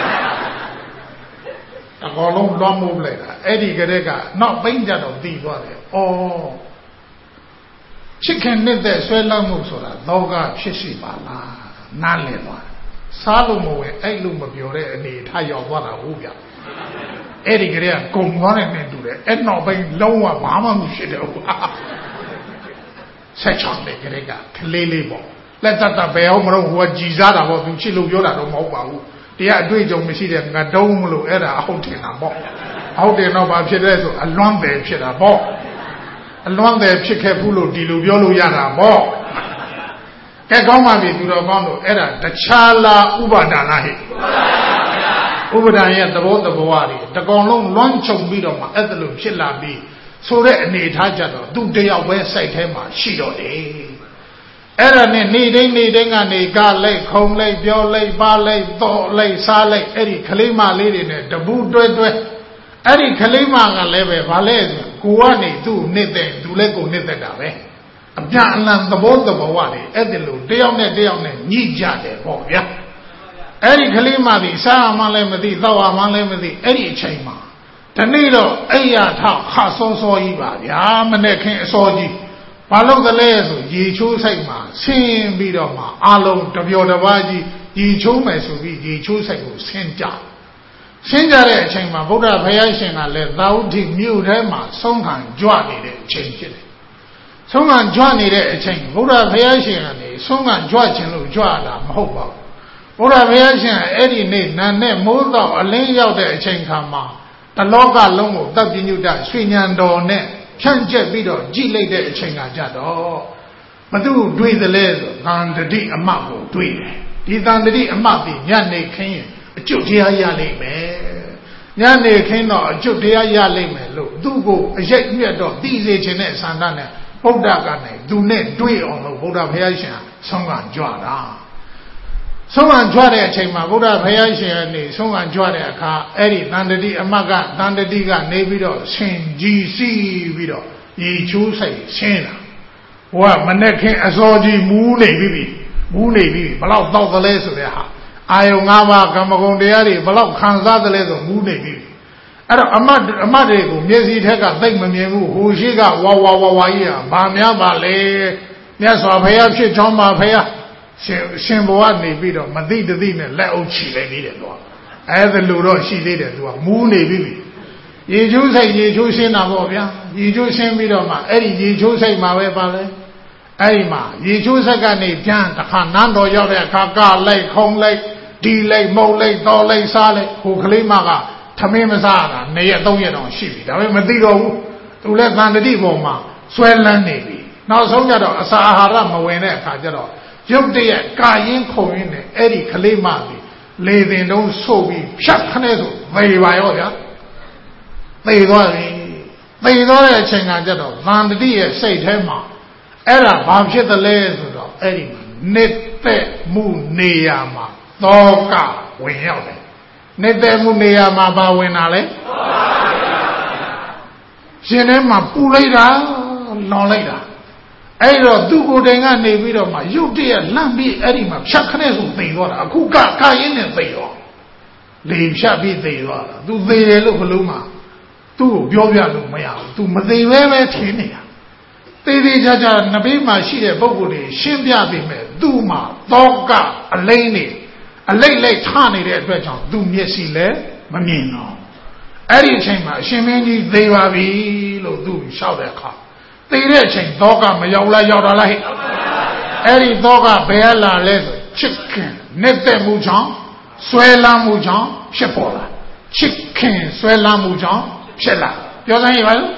အကောင်လုံးလွှမ်းမိုးလိုက်တာအဲ့ဒီကလေးကနောက်ပိမ့်ကြတော့တည်သွားတယ်ဩချစ်ခင်တဲ့ဆွဲလမ်းမှုဆိုတာလောကဖြစ်စီပါလားနားလည်သွားစားလို့မဝင်အဲ့လိုမပြောတဲ့အနေထားရောက်သွားတာဟုတ်ဗျအဲ့ဒီကလေးကဂုံသွားတယ်နဲ့တူတယ်အဲ့နောက်ပိုင်းလုံးဝဘာမှမဖြစ်တယ်ဟုတ်ဆက်ချောင်းတဲ့ကလေးကကလေးလေးပေါ့လက်သက်သက်ဘယ်အောင်မလို့ဟိုကကြည်စားတာပေါ့သူချစ်လို့ပြောတာတော့မဟုတ်ပါဘူးတရားအတွေ့အကြုံမရှိတဲ့ငါတုံးမလို့အဲ့ဒါအဟုတ်တင်တာပေါ့ဟုတ်တယ်တော့ဘာဖြစ်လဲဆိုအလွမ်းတယ်ဖြစ်တာပေါ့အလွမ်းတယ်ဖြစ်ခဲ့ဘူးလို့ဒီလိုပြောလို့ရတာပေါ့ကဲကောင်းပါပြီသူတော်ကောင်းတို့အဲ့ဒါတခြားလားဥပါဒနာဟဲ့ဥပါဒနာရဲ့သဘောတဘောတွေတကောင်လုံးလွမ်းချုံပြီးတော့မှအဲ့ဒါလိုဖြစ်လာပြီးဆိုတဲ့အနေထားကြတော့သူတယောက်ပဲစိုက်ထဲမှာရှိတော့တယ်အဲ့ဒါနဲ့နေတိုင်းနေတိုင်းကနေကလိုက်ခုံလိုက်ပြောလိုက်ပါလိုက်တော့လိုက်စားလိုက်အဲ့ဒီကလေးမလေးတွေနဲ့တပူးတွဲတွဲအဲ့ဒီကလေးမကလည်းပဲဗာလဲကိုကနေသူ့နှစ်တဲ့သူလည်းကိုနှစ်သက်တာပဲအပြန်အလှန်သဘောတဘောတွေအဲ့ဒီလိုတယောက်နဲ့တယောက်နဲ့ညှိကြတယ်ပေါ့ဗျာအဲ့ဒီကလေးမသည်စားမှလည်းမသိတော့မှလည်းမသိအဲ့ဒီအချိန်မှာဒီနေ့တော့အဲ့ရထခါစောစောကြီးပါဗျာမနဲ့ခင်အစောကြီးဘာလို့ကလေးဆိုရေချိုးဆိုင်မှာဆင်းပြီးတော့မှအလုံးတပျော်တပါးကြီးရေချိုးမယ်ဆိုပြီးရေချိုးစိတ်ကိုဆင်းကြဆင်းကြတဲ့အချိန်မှာဗုဒ္ဓဘုရားရှင်ကလည်းသာဝတိမြို့ထဲမှာဆုံးခံကြွနေတဲ့အချိန်ဖြစ်တယ်ဆုံးခံကြွနေတဲ့အချိန်ဗုဒ္ဓဘုရားရှင်ကနေဆုံးခံကြွခြင်းလို့ကြွတာမဟုတ်ပါဘူးဗုဒ္ဓဘုရားရှင်အဲ့ဒီနေ့နာနဲ့မိုးတော့အလင်းရောက်တဲ့အချိန်ခါမှာတလောကလုံးကိုတပ်ပညုတရွှေဉဏ်တော်နဲ့ဖြန့်ကျက်ပြီးတော့ကြည်လိုက်တဲ့အချိန်ကကြတော့မသူတွေ့သလဲဆိုသံတတိအမတ်ကိုတွေ့တယ်ဒီသံတတိအမတ်ဒီညနေခင်းရင်အကျွတ်တရားရလိမ့်မယ်ညနေခင်းတော့အကျွတ်တရားရလိမ့်မယ်လို့သူ့ကိုအရိပ်မြတ်တော့သိစေခြင်းနဲ့ဆန္ဒနဲ့ဗုဒ္ဓကနေသူနဲ့တွေ့အောင်လို့ဗုဒ္ဓဘုရားရှင်ဆုံးခံကြွတာဆုံးခံကြွတဲ့အချိန်မှာဗုဒ္ဓဘုရားရှင်ကနေဆုံးခံကြွတဲ့အခါအဲ့ဒီသံတတိအမတ်ကသံတတိကနေပြီးတော့ဆင်ကြီးစီးပြီးတော့ရေချိုးဆိုင်ဆင်းလာဟိုကမနဲ့ခင်းအစောကြီးမူးနေပြီမူးနေပြီဘလောက်တောက်သလဲဆိုတဲ့ဟာအာယုံ၅ပါးကမ္မဂုဏ်တရားတွေဘလောက်ခံစားသလဲဆိုမူးနေပြီအဲ့တော့အမတ်အမတ်တွေကိုမျက်စိထက်ကသိမ့်မမြင်ဘူးဟိုရှိကဝါဝါဝါဝါကြီးဟာဘာများပါလဲမြတ်စွာဘုရားဖြစ်ချောင်းပါဘုရားရှင်ရှင်ဘဝနေပြီးတော့မသိတသိနဲ့လက်အုပ်ချီလိုက်သေးတယ်သူကအဲ့ဒါလူတော့ရှိသေးတယ်သူကမူးနေပြီရေချိုးဆိုင်ရေချိုးရှင်းတာပေါ့ဗျာရေချိုးရှင်းပြီးတော့မှအဲ့ဒီရေချိုးဆိုင်မှာပဲပါလဲအဲ့ဒီမှာရေချိုးဆက်ကနေပြန်တစ်ခါနန်းတော်ရောက်တဲ့အခါကလိုက်ခုံလိုက်ဒီလိုက်မုတ်လိုက်တော်လိုက်စားလိုက်ဟိုကလေးမကထမင်းမစားတာနှစ်ရက်သုံးရက်တောင်ရှိပြီဒါပေမဲ့မသိတော့ဘူးသူလည်းသံတတိပေါ်မှာဆွဲလန်းနေပြီနောက်ဆုံးကြတော့အစာအာဟာရမဝင်တဲ့အခါကျတော့ရုပ်တရက်ကာရင်းခုံရင်းနဲ့အဲ့ဒီကလေးမကြီးလေပင်တုံးဆို့ပြီးဖြတ်ခနဲ့ဆိုသေပါရောဗျာသေသွားပြီသေသွားတဲ့အချိန်ကကြတော့သံတတိရဲ့စိတ်ထဲမှာအဲ့ဒါဘာဖြစ်သလဲဆိုတော့အဲ့ဒီနှစ်သက်မှုနေရာမှာသောကဝင်ရောက်တယ်နှစ်သက်မှုနေရာမှာဘာဝင်တာလဲရှင်ထဲမှာပူလိုက်တာလောင်လိုက်တာအဲ့တော့သူ့ကိုယ်တိုင်ကနေပြီးတော့မှရုပ်တရက်လှမ်းပြီးအဲ့ဒီမှာဖြတ်ခနဲ့ဆိုသိသွားတာအခုကကာရင်းနဲ့သိတော့လေဖြတ်ပြီးသိသွားတာသူသိတယ်လို့ဘလို့မှသူ့ကိုပြောပြလို့မရဘူးသူမသိပဲပဲထင်နေတာသေးသေးချာချာနဘေးမှာရှိတဲ့ပုဂ္ဂိုလ်တွေရှင်းပြပေးမယ်သူ့မှာသောကအလိမ့်နေအလိမ့်လိုက်ထနေတဲ့အတွက်ကြောင့်သူမျက်စိလည်းမမြင်တော့အဲ့ဒီအချိန်မှာအရှင်မင်းကြီးသေပါပြီလို့သူလျှောက်တဲ့အခါသေတဲ့အချိန်သောကမရောက်လားရောက်တော့လားဟဲ့အဲ့ဒီသောကဘယ်လာလဲဆိုချစ်ခင်နှစ်သက်မှုကြောင့်ဆွဲလန်းမှုကြောင့်ဖြစ်ပေါ်လာချစ်ခင်ဆွဲလန်းမှုကြောင့်ဖြစ်လာပြောစမ်းရပါလား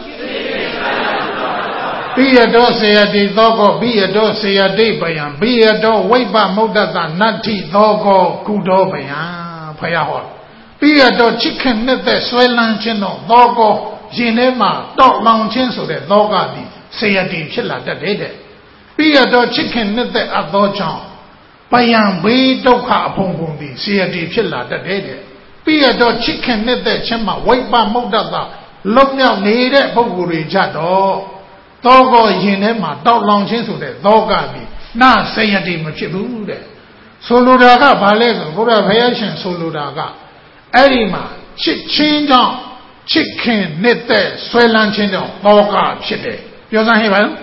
ပိယတောစေယတိသောကောပိယတောစေယတိပယံပိယတောဝိပ္ပမုဒ္ဒတနတ္ထိသောကောကုတောပယံဖယားဟောပိယတောချစ်ခင်နှစ်သက်ဆွဲလန်းခြင်းတော့သောကောရင်ထဲမှာတောက်လောင်ခြင်းဆိုတဲ့သောကသည်စေယတိဖြစ်လာတတ်တယ်တဲ့ပိယတောချစ်ခင်နှစ်သက်အပ်သောကြောင့်ပယံဘေးဒုက္ခအဖုံဖုံသည်စေယတိဖြစ်လာတတ်တယ်တဲ့ပိယတောချစ်ခင်နှစ်သက်ခြင်းမှာဝိပ္ပမုဒ္ဒတလုံးမြောက်နေတဲ့ပုဂ္ဂိုလ်တွေကြတော့သောကောရင်ထဲမှာတောက်လောင်ခြင်းဆိုတဲ့သောကသည်နာစေယတိမဖြစ်ဘူးတဲ့ဆိုလိုတာကဘာလဲဆိုဘုရားဘုရားရှင်ဆိုလိုတာကအဲ့ဒီမှာချစ်ချင်းကြောင့်ချစ်ခင်နှစ်သက်ဆွဲလန်းခြင်းကြောင့်သောကဖြစ်တယ်ပြောစမ်းဟဲ့ပါလား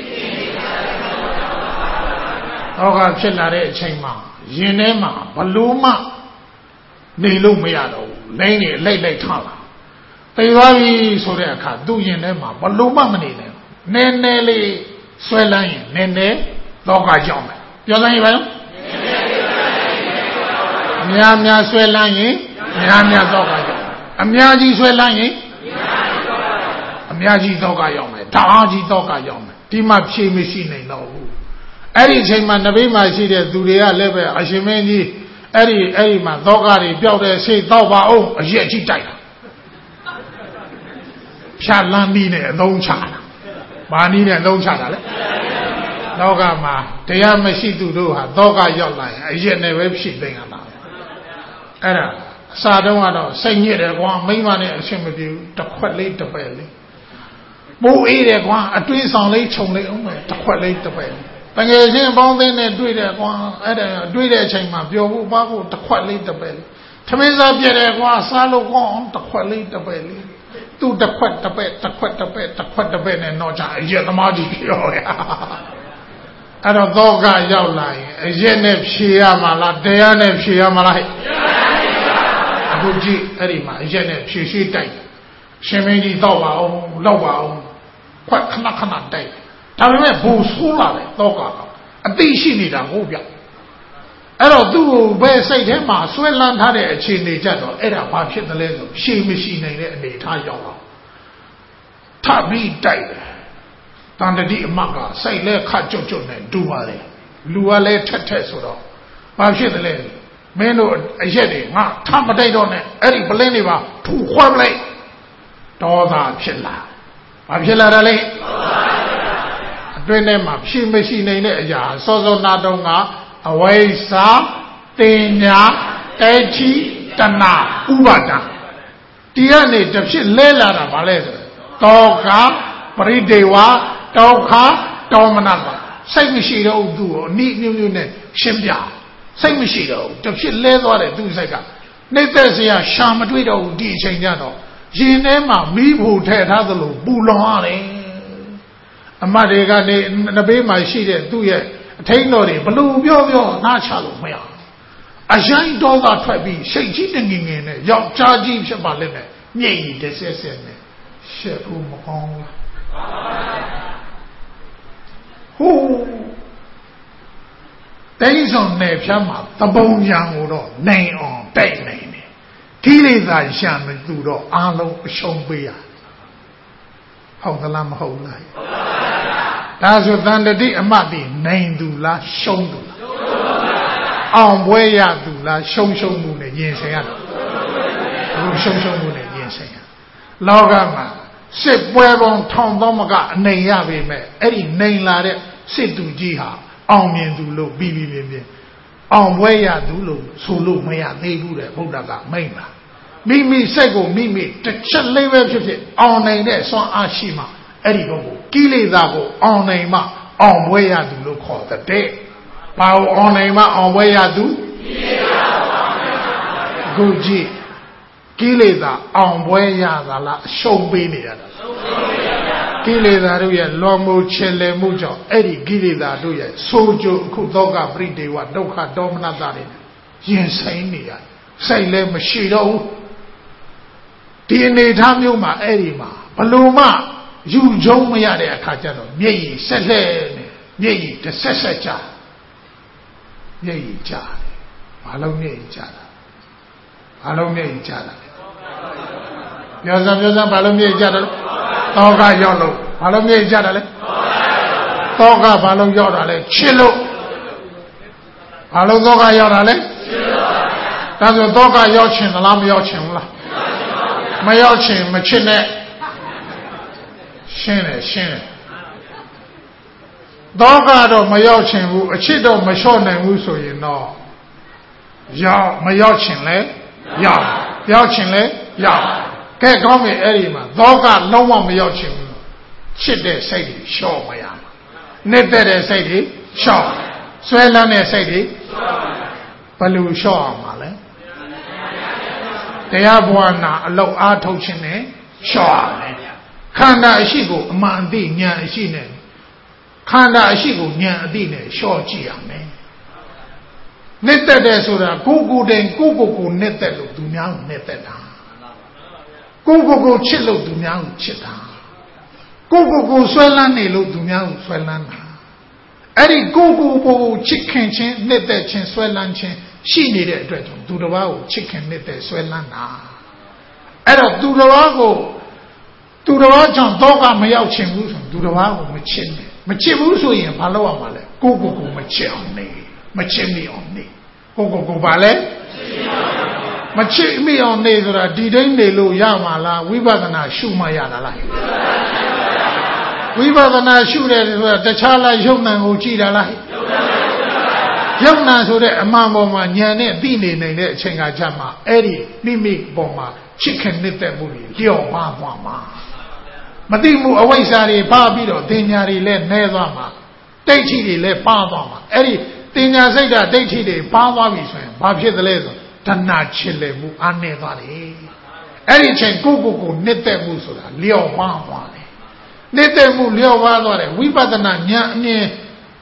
သောကဖြစ်လာတဲ့အချိန်မှာရင်ထဲမှာဘလို့မှနေလို့မရတော့ဘူးလိမ့်နေလိုက်လိုက်ထလာသိသွားပြီဆိုတဲ့အခါသူ့ရင်ထဲမှာဘလို့မှမနေနိုင်နည်းနည်းလေးဆွဲလန်းရင်နည်းနည်းသောကကြောင့်ပဲပြောစမ်းရပါလားအများများဆွဲလန်းရင်အများများသောကကြောင့်အများကြီးဆွဲလန်းရင်အများကြီးသောကရောက်မယ်ဒါအားကြီးသောကရောက်မယ်ဒီမှာဖြေမရှိနိုင်တော့ဘူးအဲ့ဒီအချိန်မှာနဘေးမှာရှိတဲ့သူတွေကလည်းပဲအရှင်မင်းကြီးအဲ့ဒီအဲ့ဒီမှာသောကတွေပျောက်တဲ့စိတ်တော့ပါအောင်အရက်ကြီးတိုက်တာဖြတ်လန်းပြီးနဲ့အသုံးချတာဘာနည်းနဲ့လုံးချတာလဲလောကမှာတရားမရှိသူတို့ဟာသောကရောက်လာရင်အရက်နဲ့ပဲဖြစ်သိမ်းရတာအဲ့ဒါအစာတုံးကတော့စိတ်ညစ်တယ်ကွာမိမနဲ့အရှင်မပြေဘူးတစ်ခွက်လေးတစ်ပယ်လေးမိုးအေးတယ်ကွာအတွင်းဆောင်လေးခြုံလေးအောင်မယ်တစ်ခွက်လေးတစ်ပယ်လေးတကယ်ချင်းပေါင်းသင်းနဲ့တွေ့တယ်ကွာအဲ့ဒါတွေ့တဲ့အချိန်မှာပျော်ဖို့ပါဖို့တစ်ခွက်လေးတစ်ပယ်လေးထမင်းစားပြတယ်ကွာစားလို့ကောင်းတစ်ခွက်လေးတစ်ပယ်လေးသူ့တစ်ခွက်တစ်ပက်တစ်ခွက်တစ်ပက်တစ်ခွက်တစ်ပက်နဲ့တော့ကြာအရက်သမားကြီးပြောရအဲ့တော့သောကရောက်လာရင်အရက်နဲ့ဖြေရမှာလားတရားနဲ့ဖြေရမှာလားဟဲ့အခုကြည့်အဲ့ဒီမှာအရက်နဲ့ဖြေရှိတိုက်ရှင်မင်းကြီးတော့ပါအောင်လောက်ပါအောင်ခွက်ခဏခဏတိုက်ဒါပေမဲ့ဘူဆိုးလာတယ်သောကအသိရှိနေတာဟုတ်ဗျအဲ့တော့သူ့ကိုဘယ်စိတ်ထဲမှာဆွဲလန်းထားတဲ့အခြေအနေကြတော့အဲ့ဒါဘာဖြစ်တယ်လဲဆိုရှေ့မရှိနိုင်တဲ့အနေထားရောက်အောင်ထပြီးတိုက်တယ်တန်တတိအမတ်ကစိတ်လဲခတ်ကြွကြွနဲ့တူပါလေလူကလည်းထက်ထက်ဆိုတော့ဘာဖြစ်တယ်လဲမင်းတို့အရက်တွေငါထမတိုက်တော့နဲ့အဲ့ဒီပလင်းတွေပါထူခွဲပလိုက်ဒေါသဖြစ်လာဘာဖြစ်လာတယ်လဲအတွင်းထဲမှာဖြေမရှိနိုင်တဲ့အရာစောစောနာတုံးကအဝိဇ္ဇာတင်ညာဒိဋ္ဌိတဏဥပါဒံဒီကနေတစ်ဖြစ်လဲလာတာဗာလဲဆိုတောကပရိဒေဝဒုက္ခဒေါမနပါစိတ်မရှိတော့သူ့ကိုအနည်းမျိုးမျိုးနဲ့ရှင်းပြစိတ်မရှိတော့တစ်ဖြစ်လဲသွားတယ်သူ့စိတ်ကနှိမ့်သက်စရာရှာမတွေ့တော့ဘူးဒီအချိန်ကျတော့ရင်ထဲမှာမီးဖို့ထည့်ထားသလိုပူလောင်ရတယ်အမတ်တွေကနေနဘေးမှာရှိတဲ့သူ့ရဲ့အထိန်တော်တွေဘလို့ပြောပြောနားချလို့မရအရင်ဒေါသထွက်ပြီးစိတ်ကြီးတငင်ငင်နဲ့ယောက်ျားကြီးဖြစ်ပါလိမ့်မယ်မျက်ရည်တစ်ဆက်ဆက်နဲ့ရှက်ဖို့မကောင်းလားဟိုးတိုင်းဆောင်နယ်ဖြမ်းမှာသဘုံရံကိုတော့နိုင်အောင်တိုက်နိုင်တယ်ဒီလေသာရှာမသူတော့အားလုံးအရှုံးပေးရဟုတ်သလားမဟုတ်လားဒါဆိုတန်တတိအမတ်ဒီနိုင်သူလားရှုံးသူလားအောင်ပွဲရသူလားရှုံးရှုံးမှုနဲ့ရင်ဆိုင်ရတယ်ဘုရှုံးရှုံးမှုနဲ့ရင်ဆိုင်ရလောကမှာစစ်ပွဲပေါင်းထောင်သောမကအနိုင်ရပေမဲ့အဲ့ဒီနိုင်လာတဲ့စစ်သူကြီးဟာအောင်မြင်သူလို့ပြီးပြီးပြင်းပြင်းအောင်ပွဲရသူလို့ဆိုလို့မရသေးဘူးတဲ့ဘုရားကမိန့်တာမိမိစိတ်ကိုမိမိတစ်ချက်လေးပဲဖြစ်ဖြစ်အောင်နိုင်တဲ့စွမ်းအားရှိမှအဲ့ဒီတော့ကိလေသာကိုအောင်နိုင်မှအောင်ပွဲရသူလို့ခေါ်တဲ့။ဘာကိုအောင်နိုင်မှအောင်ပွဲရသူကိလေသာအောင်နိုင်ပါဘူး။ကိုကြည့်ကိလေသာအောင်ပွဲရတာလားအရှုံးပေးနေရတာ။ကိလေသာတို့ရဲ့လွန်မှုချေလည်မှုကြောင့်အဲ့ဒီကိလေသာတို့ရဲ့ဆိုးကျိုးအခုသောကပရိဒေဝဒုက္ခဒေါမနတာတွေရင်ဆိုင်နေရတယ်။စိတ်လည်းမရှိတော့ဘူး။ဒီအနေထားမျိုးမှာအဲ့ဒီမှာဘလို့မှယူကြုံမရတဲ့အခါကျတော့မျက်ရည်ဆက်လှဲနေမျက်ရည်တစ်ဆက်ဆက်ကြမျက်ရည်ကြတယ်ဘာလို့မျက်ရည်ကြတာဘာလို့မျက်ရည်ကြတာပြောစမ်းပြောစမ်းဘာလို့မျက်ရည်ကြတယ်တောကရောက်လို့ဘာလို့မျက်ရည်ကြတာလဲတောကဘာလို့ရောက်တာလဲချစ်လို့ဘာလို့တောကရောက်တာလဲချစ်လို့ဒါဆိုတောကရောက်ချင်သလားမရောက်ချင်ဘူးလားမရောက်ချင်မချစ်နဲ့ရှင်းတယ်ရှင်းတယ်တောကတော့မရောက်ချင်ဘူးအချစ်တော့မလျှော့နိုင်ဘူးဆိုရင်တော့ရောက်မရောက်ချင်လဲရောက်ရောက်ချင်လဲရောက်ကဲကောင်းပြီအဲ့ဒီမှာတောကလုံးဝမရောက်ချင်ဘူးချစ်တဲ့စိတ်တွေလျှော့မရမှာနှစ်သက်တဲ့စိတ်တွေလျှော့ဆွဲလန်းတဲ့စိတ်တွေဘယ်လိုလျှော့အောင်မှာလဲတရားဘဝနာအလောက်အားထုတ်ခြင်းနဲ့လျှော့ရမယ်ခန္ဓာအရှိကိုအမှန်အသိဉာဏ်အရှိနဲ့ခန္ဓာအရှိကိုဉာဏ်အသိနဲ့လျှော့ကြည့်ရမယ်နှစ်သက်တယ်ဆိုတာကိုယ်ကိုယ်တိုင်ကိုယ်ကိုယ်ကိုနှစ်သက်လို့သူများကိုနှစ်သက်တာကိုယ်ကိုယ်ကိုချစ်လို့သူများကိုချစ်တာကိုယ်ကိုယ်ကိုဆွဲလန်းနေလို့သူများကိုဆွဲလန်းတာအဲ့ဒီကိုယ်ကိုယ်ကိုချစ်ခင်ခြင်းနှစ်သက်ခြင်းဆွဲလန်းခြင်းရှိနေတဲ့အတွက်ကြောင့်သူတစ်ပါးကိုချစ်ခင်နှစ်သက်ဆွဲလန်းတာအဲ့တော့သူတစ်ပါးကိုသူတော်ဘာကြောင့်တော့ကမရောက်ချင်ဘူးဆိုသူတော်ဘာကိုမချစ်နဲ့မချစ်ဘူးဆိုရင်ဘာလုပ်ရမှာလဲကိုကိုကိုမချစ်အောင်နေမချစ်မိအောင်နေကိုကိုကိုဘာလဲမချစ်မိအောင်နေဆိုတာဒီတိုင်းနေလို့ရမှာလားဝိပဿနာရှုမှရတာလားဝိပဿနာရှုတယ်ဆိုတာတခြားလားယုံနံကိုကြည်တာလားယုံနံဆိုတဲ့အမှန်ပေါ်မှာဉာဏ်နဲ့သိနေနိုင်တဲ့အချိန်ကကြမှာအဲ့ဒီမိမိပေါ်မှာချစ်ခင်နှစ်သက်မှုတွေလျော့ပါသွားမှာမသိမှုအဝိဇ္ဇာတွေပါပြီးတော့တင်ညာတွေလည်းနှဲသွားမှာတိဋ္ဌိတွေလည်းပါသွားမှာအဲ့ဒီတင်ညာစိတ်ဓာတ်ဒိဋ္ဌိတွေပါသွားပြီဆိုရင်ဘာဖြစ်သလဲဆိုတဏှာချစ်လေမှုအားနည်းသွားတယ်အဲ့ဒီအချိန်ကိုကိုကိုနှစ်သက်မှုဆိုတာလျော့ပါသွားတယ်နှစ်သက်မှုလျော့ပါသွားတယ်ဝိပဿနာဉာဏ်အမြင်တ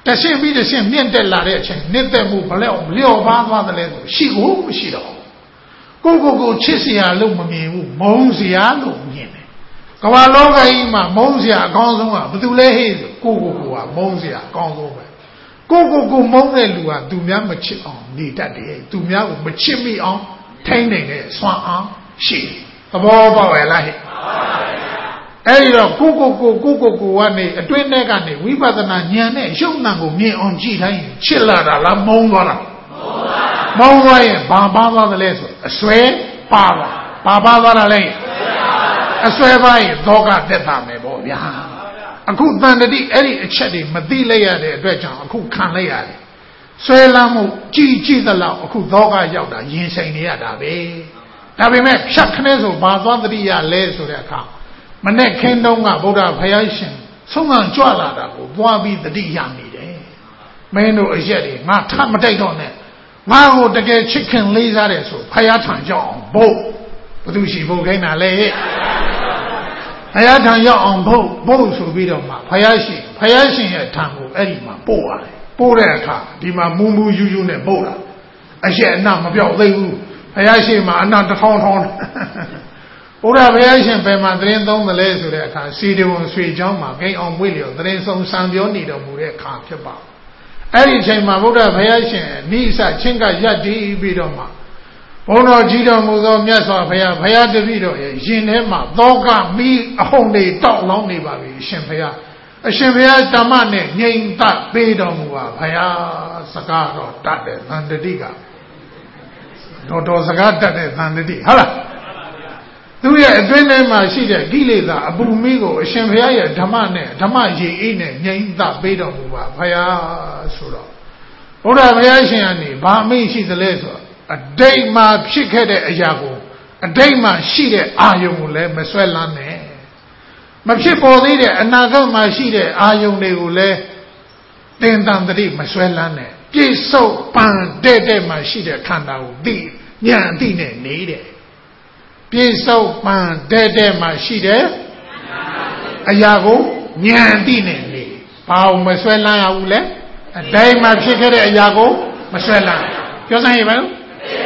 တရှင်းပြီးတရှင်းမြင့်တက်လာတဲ့အချိန်နှစ်သက်မှုဘလောက်လျော့ပါသွားတယ်လဲဆိုရှိကိုမရှိတော့ကိုကိုကိုချစ်စရာလို့မမြင်ဘူးမုန်းစရာလို့မြင်တယ်ကမ္ဘာလောကကြီးမှာမုန်းစရာအကောင်းဆုံးကဘာတူလဲဟဲ့ဆိုကိုကိုကိုကမုန်းစရာအကောင်းဆုံးပဲကိုကိုကိုမုန်းတဲ့လူကသူများမချစ်အောင်နေတတ်တယ်သူများကိုမချစ်မိအောင်ထိန်းနိုင်တဲ့စွမ်းအားရှိတယ်သဘောပေါက်ရဲ့လားဟဲ့အဲ့ဒီတော့ကိုကိုကိုကိုကိုကိုကနေအတွင်းထဲကနေဝိပဿနာဉာဏ်နဲ့ရုပ်နာကိုမြင်အောင်ကြည့်တိုင်းချစ်လာတာလားမုန်းသွားတာမုန်းသွားရင်ဘာပါသွားသလဲဆိုအစွဲပါတာဘာပါသွားတာလဲအစွဲပါရင်သောကတက်တာမယ်ပေါ့ဗျာအခုတန်တတိအဲ့ဒီအချက်တွေမသိလိုက်ရတဲ့အတွက်ကြောင့်အခုခံလိုက်ရတယ်ဆွဲလမ်းမှုကြည်ကြည်သလောက်အခုသောကရောက်တာရင်ဆိုင်နေရတာပဲဒါပေမဲ့ဖြတ်ခနဲ့ဆိုဘာသွားတတိရလဲဆိုတဲ့အခါမနဲ့ခင်းတုံးကဗုဒ္ဓဘုရားရှင်ဆုံးခံကြွလာတာကိုသွားပြီးတတိရမိတယ်မင်းတို့အရက်တွေငါထမတိုက်တော့နဲ့ငါ့ကိုတကယ်ချစ်ခင်လေးစားတယ်ဆိုဘုရားထံရောက်အောင်ဘုတ်ဘသူရှိဘုတ်ခိုင်းတာလဲဘုရားထံရောက်အောင်ဘုတ်ဘုတ်ဆိုပြီးတော့မှဘုရားရှင်ဘုရားရှင်ရဲ့ထံကိုအဲ့ဒီမှာပို့ရတယ်ပို့တဲ့အခါဒီမှာမူမူယူယူနဲ့ပို့တာအရက်အနမပြောက်သေးဘူးဘုရားရှင်မှာအနတစ်ထောင်ထောင်ဘုရားဘုရားရှင်ဘယ်မှာသတင်းသုံးသလဲဆိုတဲ့အခါစီတဝန်ဆွေเจ้าမှာဂိမ်းအောင်မွေးလျော်သတင်းဆုံးစံပြောနေတော်မူတဲ့အခါဖြစ်ပါအဲ့ဒီအချိန်မှာဘုရားဘုရားရှင်နိစ္စချင်းကရပ်တည်ပြီးတော့မှဘုန်းတော်ကြီးတော်မူသောမြတ်စွာဘုရားဘုရားတပည့်တော်ရဲ့ရင်ထဲမှာသောကမီးအဟုန်တွေတောက်လောင်းနေပါပြီအရှင်ဘုရားအရှင်ဘုရားဓမ္မနဲ့ငြိမ်သက်ပေးတော်မူပါဘုရားစကားတော်တတ်တဲ့သန္တတိကတော်တော်စကားတတ်တဲ့သန္တတိဟုတ်လားသူရဲ့အတွင်းထဲမှာရှိတဲ့ကိလေသာအပူမီးကိုအရှင်ဘုရားရဲ့ဓမ္မနဲ့ဓမ္မရေအေးနဲ့ငြိမ်သက်ပေးတော်မူပါဘုရားဆိုတော့ဘုရားဘုရားရှင်ကနေဘာအမိန့်ရှိသလဲဆိုတော့အတိတ်မှာဖြစ်ခဲ့တဲ့အရာကိုအတိတ်မှာရှိတဲ့အာယုံကိုလည်းမဆွဲလန်းနဲ့မဖြစ်ပေါ်သေးတဲ့အနာဂတ်မှာရှိတဲ့အာယုံတွေကိုလည်းတင်တန်တတိမဆွဲလန်းနဲ့ပြည့်စုံပန်တဲ့တဲ့မှာရှိတဲ့ခန္ဓာကိုသိဉာဏ်အသိနဲ့နေတယ်ပြည့်စုံပန်တဲ့တဲ့မှာရှိတဲ့အရာကိုဉာဏ်အသိနဲ့နေဘာလို့မဆွဲလန်းရဘူးလဲအတိတ်မှာဖြစ်ခဲ့တဲ့အရာကိုမဆွဲလန်းပြောစမ်းရပါဦး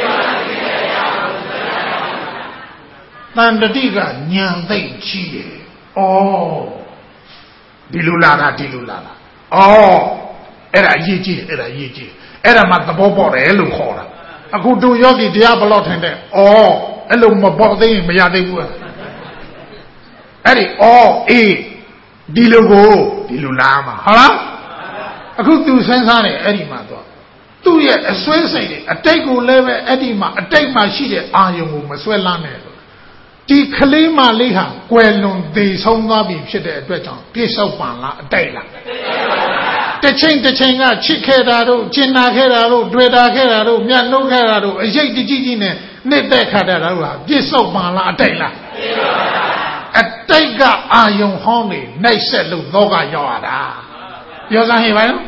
တန်တတိကဉာဏ်သိကြီးတယ်ဩဒီလိုလာတာဒီလိုလာတာဩအဲ့ဒါအရေးကြီးတယ်အဲ့ဒါအရေးကြီးတယ်အဲ့ဒါမှသဘောပေါက်တယ်လို့ခေါ်တာအခုတို့ယောဂီတရားဘလောက်ထင်တဲ့ဩအဲ့လိုမပေါက်သေးရင်မရသေးဘူးအဲ့ဒီဩအေးဒီလိုကိုဒီလိုလာမှာဟုတ်လားအခုသူစဉ်းစားတယ်အဲ့ဒီမှာတော့သူ့ရဲ့အစွဲစိတ်တွေအတိတ်ကိုလည်းပဲအဲ့ဒီမှာအတိတ်မှာရှိတဲ့အာယုံကိုမဆွဲလန်းနဲ့ဒီကလေးမလေးဟာကွယ်လွန်သေးဆုံးသွားပြီဖြစ်တဲ့အတွက်ကြောင့်ပြည့်စုံပန်လားအတိတ်လားတစ်ချိန်တစ်ချိန်ကချစ်ခဲ့တာတို့ကျင်နာခဲ့တာတို့တွေ့တာခဲ့တာတို့မြတ်နှုတ်ခဲ့တာတို့အရေးတကြီးကြီးနဲ့နှစ်သက်ခါတာတို့ဟာပြည့်စုံပန်လားအတိတ်လားအတိတ်ကအာယုံဟောင်းနေနှိပ်စက်လို့သောကရောက်ရတာပြောစမ်းဟဲ့ပါနော်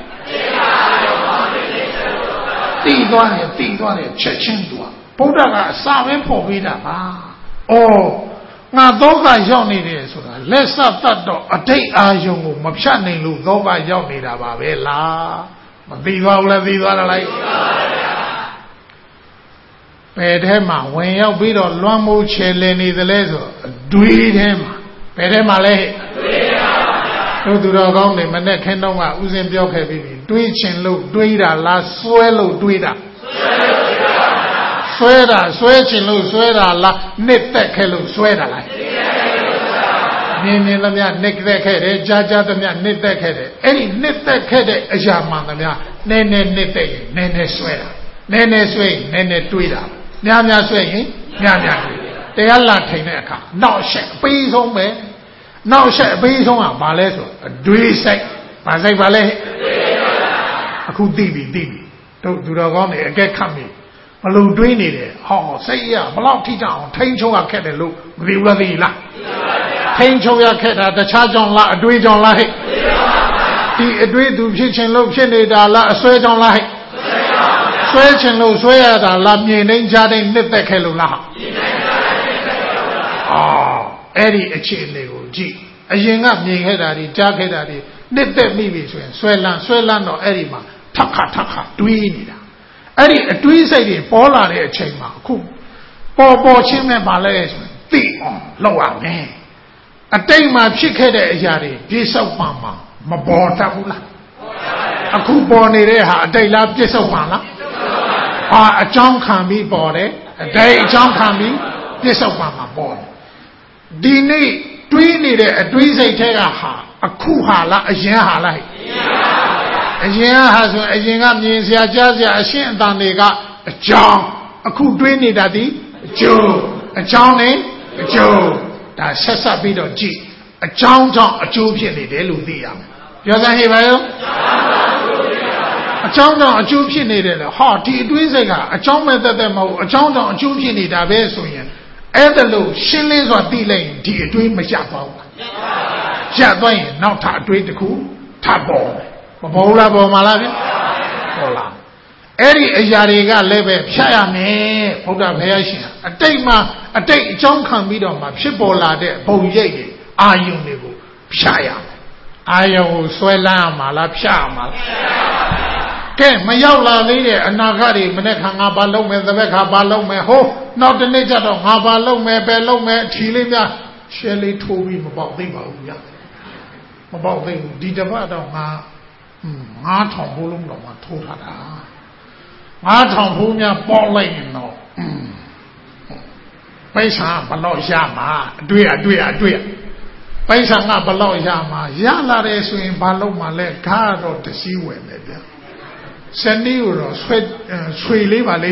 တီးသွားတယ်တီးသွားတယ်ချက်ချင်းသူကဗုဒ္ဓကအစာပဲဖော်ပေးတာပါ။အော်ငါသောကရောက်နေတယ်ဆိုတာလက်ဆက်တတ်တော့အတိတ်အာယုံကိုမဖြတ်နိုင်လို့သောကရောက်နေတာပါပဲလား။မသိသွားဘူးလားသိသွားလားလိုက်။ဘယ်ထဲမှာဝင်ရောက်ပြီးတော့လွှမ်းမိုးချေလည်နေသလဲဆိုအတွေးထဲမှာဘယ်ထဲမှာလဲအတွေးထဲပါဗျာတို့သူတော်ကောင်းတွေမနဲ့ခင်းတော့ကဥစဉ်ပြောခဲ့ပြီးပြီတွေးချင်လို့တွေးတာလားစွဲလို့တွေးတာဆွဲတာဆွဲချင်လို့ဆွဲတာလားနှစ်သက်ခဲ့လို့ဆွဲတာလားမြင်မြင်သမျှနှစ်သက်ခဲ့တယ်ကြားကြားသမျှနှစ်သက်ခဲ့တယ်အဲ့ဒီနှစ်သက်ခဲ့တဲ့အရာမှန်သမျှနည်းနည်းနှစ်သက်ရင်နည်းနည်းဆွဲတာနည်းနည်းဆွဲရင်နည်းနည်းတွေးတာများများဆွဲရင်များများတွေးတရားလာထိုင်တဲ့အခါနောက်ဆက်အပေးဆုံးပဲနောက်ဆက်အပေးဆုံးကဘာလဲဆိုအတွေးစိတ်ဘာစိတ်ဘာလဲအခုသိပြီသိပြီတို့သူတော်ကောင်းတွေအကဲခတ်ပြီဘလို့တွေးနေတယ်ဟောစိတ်ရဘလောက်ထိကြအောင်ထိန်းချုပ်ရခက်တယ်လို့မသိဘူးလားသိလားထိန်းချုပ်ရခက်တာတခြားကြောင့်လားအတွေးကြောင့်လားဟဲ့ဒီအတွေးသူဖြစ်ခြင်းလို့ဖြစ်နေတာလားအစွဲကြောင့်လားဟဲ့ဆွဲခြင်းလို့ဆွဲရတာလားမြင်နေကြတဲ့နှစ်သက်ခဲ့လို့လားအော်အဲ့ဒီအခြေအနေကိုကြည့်အရင်ကမြင်ခဲ့တာတွေကြားခဲ့တာတွေနှစ်သက်မိပြီဆိုရင်ဆွဲလန်းဆွဲလန်းတော့အဲ့ဒီမှာထပ်ခါထပ်ခါတွေးနေတာအဲ့ဒီအတွေးစိတ်တွေပေါ်လာတဲ့အချိန်မှာအခုပေါ်ပေါ်ချင်းမဲ့ပါလဲဆိုရင်သိအောင်လုပ်ရမယ်အတိတ်မှာဖြစ်ခဲ့တဲ့အရာတွေပြည့်စုံပါမှာမပေါ်တတ်ဘူးလားအခုပေါ်နေတဲ့ဟာအတိတ်လားပြည့်စုံပါလားအာအကြောင်းခံပြီးပေါ်တယ်အတိတ်အကြောင်းခံပြီးပြည့်စုံပါမှာပေါ်တယ်ဒီနေ့တွေးနေတဲ့အတွေးစိတ်တွေကဟာအခုဟာလားအရင်ဟာလားအရင်ဟာဆိုအရင်ကမြင်စရာကြားစရာအရှင်းအတန်တွေကအကြောင်းအခုတွေးနေတာဒီအကျိုးအကြောင်းနဲ့အကျိုးဒါဆက်ဆက်ပြီးတော့ကြည့်အကြောင်းကြောင့်အကျိုးဖြစ်နေတယ်လို့သိရမယ်ပြောစမ်းဟေ့ပါရောအကြောင်းကြောင့်အကျိုးဖြစ်နေတယ်လေဟောဒီအတွေးစိတ်ကအကြောင်းမဲ့သက်သက်မဟုတ်အကြောင်းကြောင့်အကျိုးဖြစ်နေတာပဲဆိုရင်အဲ့ဒါလို့ရှင်းလင်းစွာသိလိုက်ရင်ဒီအတွေးမရပါဘူးရသွားရင်နောက်ထပ်အတွေးတစ်ခုထပ်ပေါ်မပေါ်လားပေါ်မှာလားဗျပေါ်လားအဲ့ဒီအရာတွေကလည်းပဲဖြတ်ရမယ်ဘုရားဘုရားရှင်အတိတ်မှာအတိတ်အကြောင်းခံပြီးတော့မှဖြစ်ပေါ်လာတဲ့ဘုံရိပ်တွေအာယုန်တွေကိုဖြတ်ရမယ်အာယုန်ကိုဆွဲလန်းရမှာလားဖြတ်ရမှာလားကဲမရောက်လာသေးတဲ့အနာဂတ်တွေမနေ့ကငါဘာလုပ်မယ်သဘက်ခါဘာလုပ်မယ်ဟိုးနောက်တစ်နေ့ကျတော့ငါဘာလုပ်မယ်ပဲလုပ်မယ်အထီလေးများရှယ်လေးထိုးပြီးမပေါက်သိပါဘူးဗျာမပေါက်သိဘူးဒီတစ်ပတ်တော့ငါငါးထောင်ဘိုးလုံးတော့မှထိုးထားတာငါးထောင်ဘိုးများပေါက်လိုက်ရင်တော့ပိုက်ဆံဘလောက်ရမှာအတွေ့အတွေ့အတွေ့ပိုက်ဆံကဘလောက်ရမှာရလာတယ်ဆိုရင်ဘာလုပ်မှလဲခါတော့တစည်းဝင်တယ်ဗျာစနေတော့ဆွဲဆွေလေးပါလေ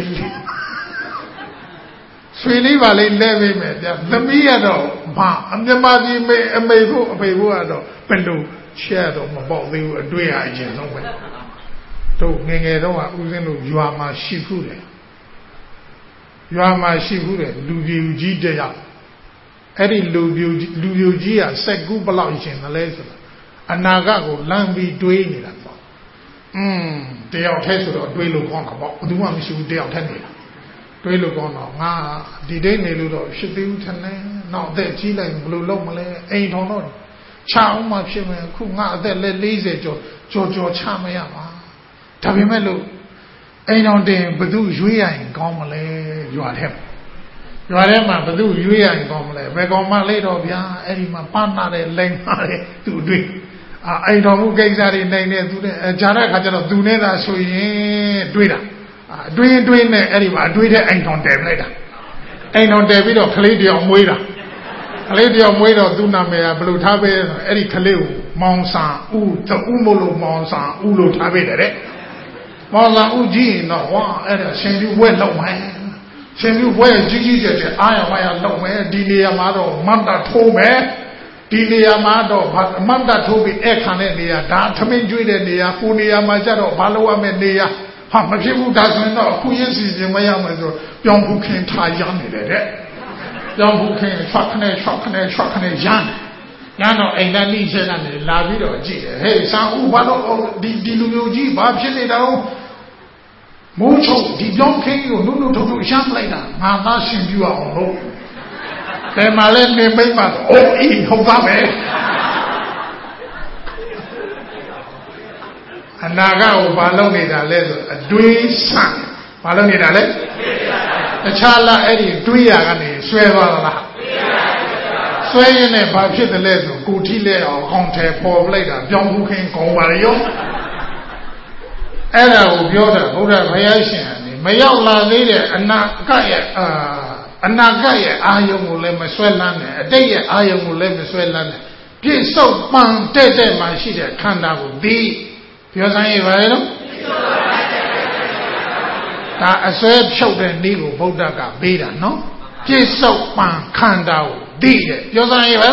ဆွေလေးပါလေလဲပေးမယ်ဗျာသမီးကတော့ဘာအမြမကြီးမေအမေဖို့အဖေဖို့ကတော့ဘယ်လိုရှက်တော့မပေါက်သေးဘူးအတွေ့အရင်ဆုံးပဲတို့ငငယ်တော့ကဦးစင်းတို့ရွာမှာရှိခုတယ်ရွာမှာရှိခုတယ်လူပြူကြီးတယောက်အဲ့ဒီလူပြူလူပြူကြီးကစက်ကူးဘလောက်ရှင်တယ်လဲဆိုတော့အနာဂတ်ကိုလမ်းပြီးတွေးနေတာပေါ့อืมတယောက်တည်းဆိုတော့တွေးလို့ကောင်းတာပေါ့ဘယ်သူမှမရှိဘူးတယောက်တည်းနေတာတွေးလို့ကောင်းတော့ငါဒီဒိတ်နေလို့တော့ဖြစ်သေးဘူးထင်တယ်နောက်အသက်ကြီးလိုက်ဘယ်လိုလုပ်မလဲအိမ်ထောင်တော့ချအောင်မှဖြစ်မယ်ခုငါအသက်လက်၄၀ကျော်ကြော်ကြော်ချမရပါဒါပေမဲ့လို့အိမ်တော်တင်ဘသူရွေးရရင်ကောင်းမလဲရွာထဲရွာထဲမှာဘသူရွေးရရင်ကောင်းမလဲဘယ်ကောင်မှလေးတော့ဗျာအဲ့ဒီမှာပန်းနာတယ်လိမ့်နာတယ်သူအတွေ့အာအိမ်တော်မှုကိစ္စတွေနိုင်နေသူနဲ့ဂျာတဲ့ခါကျတော့သူနဲ့သာဆိုရင်တွေးတာအတွေးတွေးနဲ့အဲ့ဒီမှာအတွေးတဲ့အိမ်တော်တယ်လိုက်တာအိမ်တော်တယ်ပြီးတော့ကလေးတယောက်မွေးတာကလေးတယောက်မွေးတော့သူ့နာမည်ကဘယ်လိုထားပေးလဲအဲ့ဒီကလေးကိုမောင်ဆန်ဦးတူမလို့မောင်ဆန်ဦးလို့ထားပေးတယ်တဲ့မောင်ဆန်ဦးကြီးတော့ဝါအဲ့ဒါရှင်ပြဘွဲလောက်မယ်ရှင်ပြဘွဲကြီးကြီးကျယ်ကျယ်အားရဝါရလောက်မယ်ဒီနေရာမှာတော့မတ်တာထိုးမယ်ဒီနေရာမှာတော့မတ်တာထိုးပြီးအဲ့ခံတဲ့နေရာဒါသမင်းကျွေးတဲ့နေရာကိုနေရာမှာကျတော့ဘာလို့ရမယ်နေရာဟာမဖြစ်ဘူးဒါဆိုရင်တော့အခုရင်းစီစဉ်မရမယ်ဆိုပြောင်းဖူးခင်ထားရမ်းနေတယ်တဲ့ပြောင်းဖူးခင်ဆွတ်ခနဲ့ဆွတ်ခနဲ့ဆွတ်ခနဲ့ရမ်းရမ်းတော့အိမ်သားလိချက်ကနေလာပြီးတော့ကြည့်တယ်ဟေးဆန်ဦးဘာလို့ဒီဒီလူမျိုးကြီးဘာဖြစ်နေတာလဲမိုးချုပ်ဒီပြောင်းခင်းကိုနုနုထုံထုံရှမ်းလိုက်တာငါသားရှင်ပြအောင်လို့ဘယ်မှာလဲနေမိမ့်မှာအိုးအေးဟုတ်ပါပဲအနာဂတ်ကိုဘာလုပ်နေတာလဲဆိုအတွေးဆန့်ဘာလုပ်နေတာလဲတခြားလားအဲ့ဒီတွေးရကနေဆွဲသွားလားဆွဲရင်းနဲ့ဘာဖြစ်တယ်လဲဆိုကိုထိလဲအောင်ကောင်းတယ်ပေါ်လိုက်တာပြောင်းမှုခင်းကောင်းပါရောအဲ့ဒါကိုပြောတာဘုရားဘုရားရှင်ကနေမရောက်လာသေးတဲ့အနာဂတ်ရဲ့အာအနာဂတ်ရဲ့အာယုံကိုလည်းမဆွဲလန်းနဲ့အတိတ်ရဲ့အာယုံကိုလည်းမဆွဲလန်းနဲ့ပြည့်စုံပန်တဲ့တဲ့မှရှိတဲ့ခန္ဓာကိုဒီပြောစမ်းရပါလေနော်ဒါအစွဲဖြုတ်တဲ့နည်းကိုဗုဒ္ဓကပေးတာနော်ပြည့်စုံပန်ခန္ဓာကိုဒီတဲ့ပြောစမ်းရပါ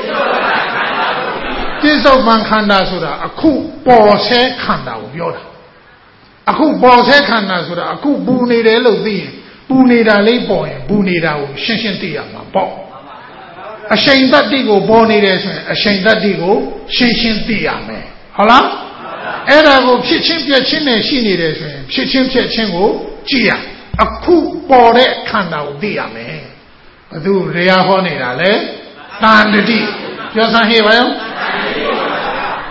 ပြည့်စုံပန်ခန္ဓာဆိုတာအခုပေါ်ဆဲခန္ဓာကိုပြောတာအခုပေါ်ဆဲခန္ဓာဆိုတာအခုပူနေတယ်လို့သိရင်ပူနေတာလေးပေါ်ရင်ပူနေတာကိုရှင်းရှင်းသိရမှာပေါ့အရှိန်တတ္တိကိုပေါ်နေတယ်ဆိုရင်အရှိန်တတ္တိကိုရှင်းရှင်းသိရမယ်ဟုတ်လားအဲ့ဒါကိုဖြစ်ချင်းပြက်ချင်းနဲ့ရှိနေတယ်ဆိုရင်ဖြစ်ချင်းပြက်ချင်းကိုကြည့်ရအခုပေါ်တဲ့ခန္ဓာကိုသိရမယ်ဘသူတရားဟောနေတာလဲတန်တတိပြောစမ်းဟေ့ပါရော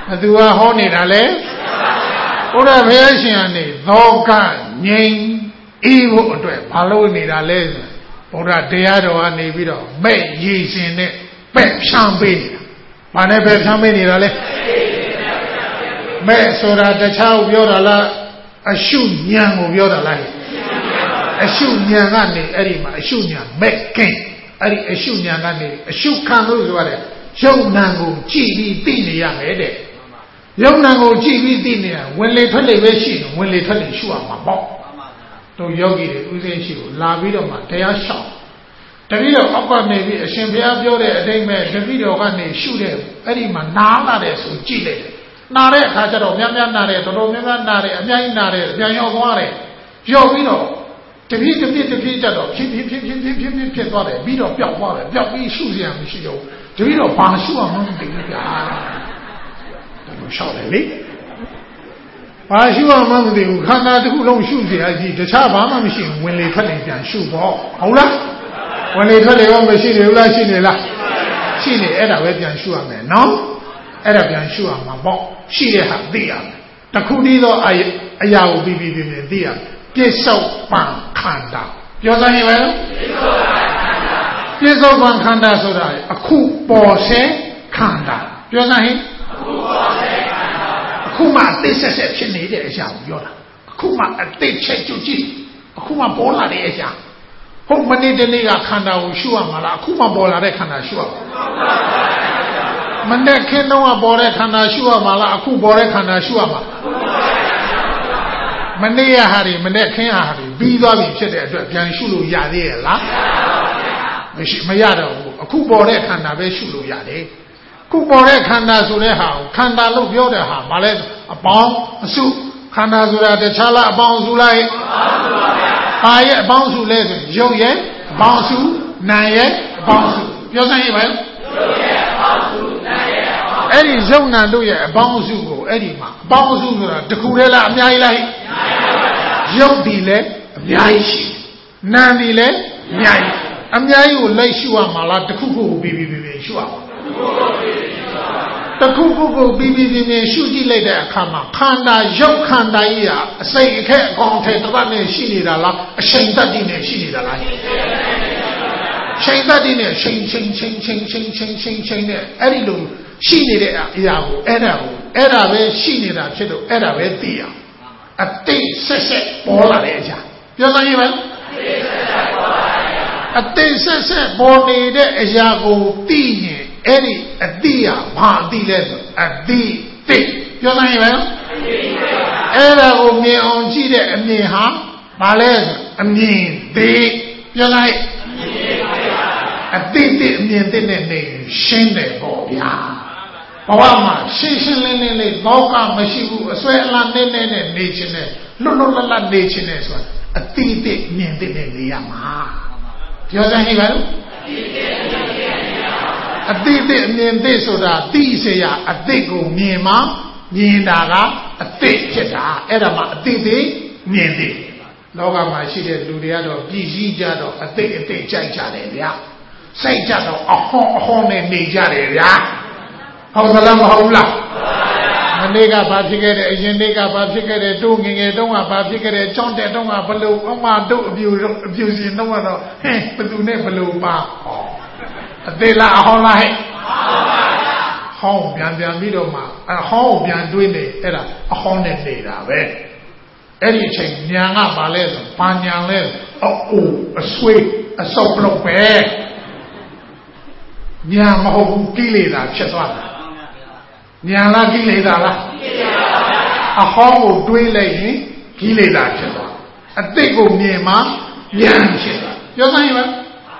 ဘသူကဟောနေတာလဲဘုရားဘုရားရှင်ကနေသောကငြိမ်းအေးဖို့အတွက်ဘာလို့နေတာလဲဆိုဘုရားတရားတော်ကနေပြီးတော့မဲ့ရည်ရှင်နဲ့ပဲ့ဖြန်းပေးနေတာဘာနဲ့ပဲ့ဖြန်းပေးနေတာလဲမဲ့ဆိုတာတခြားကိုပြောတာလားအရှုဉာဏ်ကိုပြောတာလားအရှုဉာဏ်ကနေအဲ့ဒီမှာအရှုဉာဏ်မဲ့ကင်းအဲ့ဒီအရှုဉာဏ်ကနေအရှုခံလို့ဆိုရတယ်ယုံနာကိုကြည်ပြီးသိနေရမယ်တဲ့ယုံနာကိုကြည်ပြီးသိနေရဝင်လေထွက်လေပဲရှိတယ်ဝင်လေထွက်လေရှုရမှာပေါ့တို့ယောဂီတွေဥစဉ်ရှိကိုလာပြီးတော့မှတရားလျှောက်တတိတော်အောက်ကနေပြီးအရှင်ဘုရားပြောတဲ့အတိုင်းပဲတတိတော်ကနေရှုတဲ့အဲ့ဒီမှာနားလာတယ်ဆိုကြည့်လိုက်နာတဲ့အခါကျတော့များများနာတယ်တော်တော်များများနာတယ်အများကြီးနာတယ်ပြန်ရောက်သွားတယ်ရောက်ပြီးတော့တပြည့်တပြည့်တပြည့်တက်တော့ဖြည်းဖြည်းဖြည်းဖြည်းဖြည်းဖြည်းဖြည်းဖြစ်သွားတယ်ပြီးတော့ပျောက်သွားတယ်ပျောက်ပြီးရှုစရာမရှိတော့တပြည့်တော့ဘာရှုအောင်မသိဘူးဗျာဒါလို့ရှောက်တယ်လေဘာရှုအောင်မသိဘူးခန္ဓာတစ်ခုလုံးရှုစရာကြီးတခြားဘာမှမရှိဘူးဝင်လေထွက်လေပြန်ရှုပေါ့ဟုတ်လားဝင်လေထွက်လေရောမရှိနေဘူးလားရှိနေလားရှိနေအဲ့ဒါပဲပြန်ရှုရမယ်နော်အဲ့ဒါပြန်ရှုရမှာပေါ့ရှိတဲ့ဟာသိရမယ်တခုတည်းသောအရာကိုပြီးပြီးပြီးသိရမယ်ပြစ္ဆုတ်ပံခန္ဓာပြောစမ်းရင်ပဲပြစ္ဆုတ်ပံခန္ဓာဆိုတာအခုပေါ်စေခန္ဓာပြောစမ်းရင်အခုပေါ်စေခန္ဓာအခုမှအသိဆက်ဆက်ဖြစ်နေတဲ့အရာကိုပြောတာအခုမှအသိချက်ကြည့်ကြည့်အခုမှပေါ်လာတဲ့အရာဟုတ်မနေ့တနေ့ကခန္ဓာကိုရှုရမှာလားအခုမှပေါ်လာတဲ့ခန္ဓာရှုရမှာမနေ့ခင်းတော့ပေါ်တဲ့ခန္ဓာရှုရမှာလားအခုပေါ်တဲ့ခန္ဓာရှုရမှာမနေ့ရဟာတွေမနေ့ခင်းဟာတွေပြီးသွားပြီဖြစ်တဲ့အတွက်ပြန်ရှုလို့ရသေးရဲ့လားမရှိမရတော့ဘူးအခုပေါ်တဲ့ခန္ဓာပဲရှုလို့ရတယ်ခုပေါ်တဲ့ခန္ဓာဆိုတဲ့ဟာကိုခန္ဓာလို့ပြောတဲ့ဟာဘာလဲအပေါင်းအစုခန္ဓာဆိုတာတခြားလားအပေါင်းအစုလားအပေါင်းအစုပါဗျာဘာရဲ့အပေါင်းအစုလဲဆိုရုပ်ရဲ့အပေါင်းအစုနာမ်ရဲ့အပေါင်းအစုပြောစမ်းရင်ပါရုပ်ရဲ့အပေါင်းအစုနာမ်ရဲ့အပေါင်းအဲ့ဒီရုပ်နာမ်တို့ရဲ့အပေါင်းအစုကိုအဲ့ဒီမှာအပေါင်းအစုဆိုတာတစ်ခုတည်းလားအများကြီးလားရုပ်ဒီလည်းအများကြီးရှိနာမ်ဒီလည်းအများကြီးအများကြီးကိုလိုက်ရှုရမှာလားတစ်ခုခုကိုပြီးပြီးပြီးရှုရမှာတစ်ခုခုကိုပြီးပြီးပြီးရှုကြည့်လိုက်တဲ့အခါမှာခန္ဓာရုပ်ခန္ဓာကြီးဟာအစိတ်အခက်အကောင်ထဲတစ်ပတ်နဲ့ရှိနေတာလားအချိန်တတ်တည်းနဲ့ရှိနေတာလားချိန်တတ်တည်းနဲ့ချိန်ချိန်ချိန်ချိန်ချိန်ချိန်ချိန်ချိန်နဲ့အဲ့ဒီလိုရှိနေတဲ့အရာကိုအဲ့ဒါကိုအဲ့ဒါပဲရှိနေတာဖြစ်လို့အဲ့ဒါပဲသိရအတိတ်ဆက်ဆက်ပေါ်လာတဲ့အရာပြောစမ်းရင်ပဲအတိတ်ဆက်ဆက်ပေါ်နေတဲ့အရာကိုသိရင်အဲ့ဒီအတိယဘာအတိလဲဆိုအတိသိပြောစမ်းရင်ပဲအဲ့ဒါကိုမြင်အောင်ကြည့်တဲ့အမြင်ဟာဘာလဲဆိုအမြင်သိပြောလိုက်အတိသိအမြင်သိနဲ့နေရှင်းတယ်ပေါ့ဗျာဘဝမှာရှင်းရှင်းလင်းလင်းလေးလောကမရှိဘူးအစွဲအလန်းနဲ့နဲ့နေခြင်းနဲ့လွတ်လွတ်လပ်လပ်နေခြင်းနဲ့ဆိုတာအတိသိမြင်သိနဲ့နေရမှာပြောစမ်းရင်ပါလို့အတိတ်အမြင်သိဆိုတာသိเสียအတိတ်ကိုမြင်မှမြင်တာကအတိတ်ဖြစ်တာအဲ့ဒါမှအတိတ်သိမြင်သိလောကမှာရှိတဲ့လူတွေကတော့ပြည်စည်းကြတော့အတိတ်အတိတ်ကြိုက်ကြတယ်ဗျာစိတ်ကြတော့အဟောအဟောနဲ့နေကြတယ်ဗျာဟုတ်သလားမဟုတ်လားမနေ့ကဘာဖြစ်ခဲ့တယ်အရင်နေ့ကဘာဖြစ်ခဲ့တယ်တို့ငငယ်တုန်းကဘာဖြစ်ခဲ့တယ်ကြောင်းတဲ့တုန်းကဘလို့အမတို့အပြူအပြူစီတော့ကတော့ဟင်းဘသူနဲ့ဘလို့ပါအသေးလားအဟောင်းလားဟဲ့ဟောင်းပြန်ပြန်ပြီးတော့မှအဟောင်းပြန်တွေးနေအဲ့ဒါအဟောင်းနဲ့နေတာပဲအဲ့ဒီအချိန်ညာကပါလဲဆိုဘာညာလဲအိုးအဆွေးအစုပ်လို့ပဲညာမဟုတ်ဘူးကိလေသာဖြစ်သွားတာညာလားကိလေသာလားကိလေသာပါဗျာအဟောင်းကိုတွေးလိုက်ရင်ကိလေသာဖြစ်သွားအတိတ်ကိုမြင်မှညာဖြစ်သွားပြောစမ်းရင်ပါ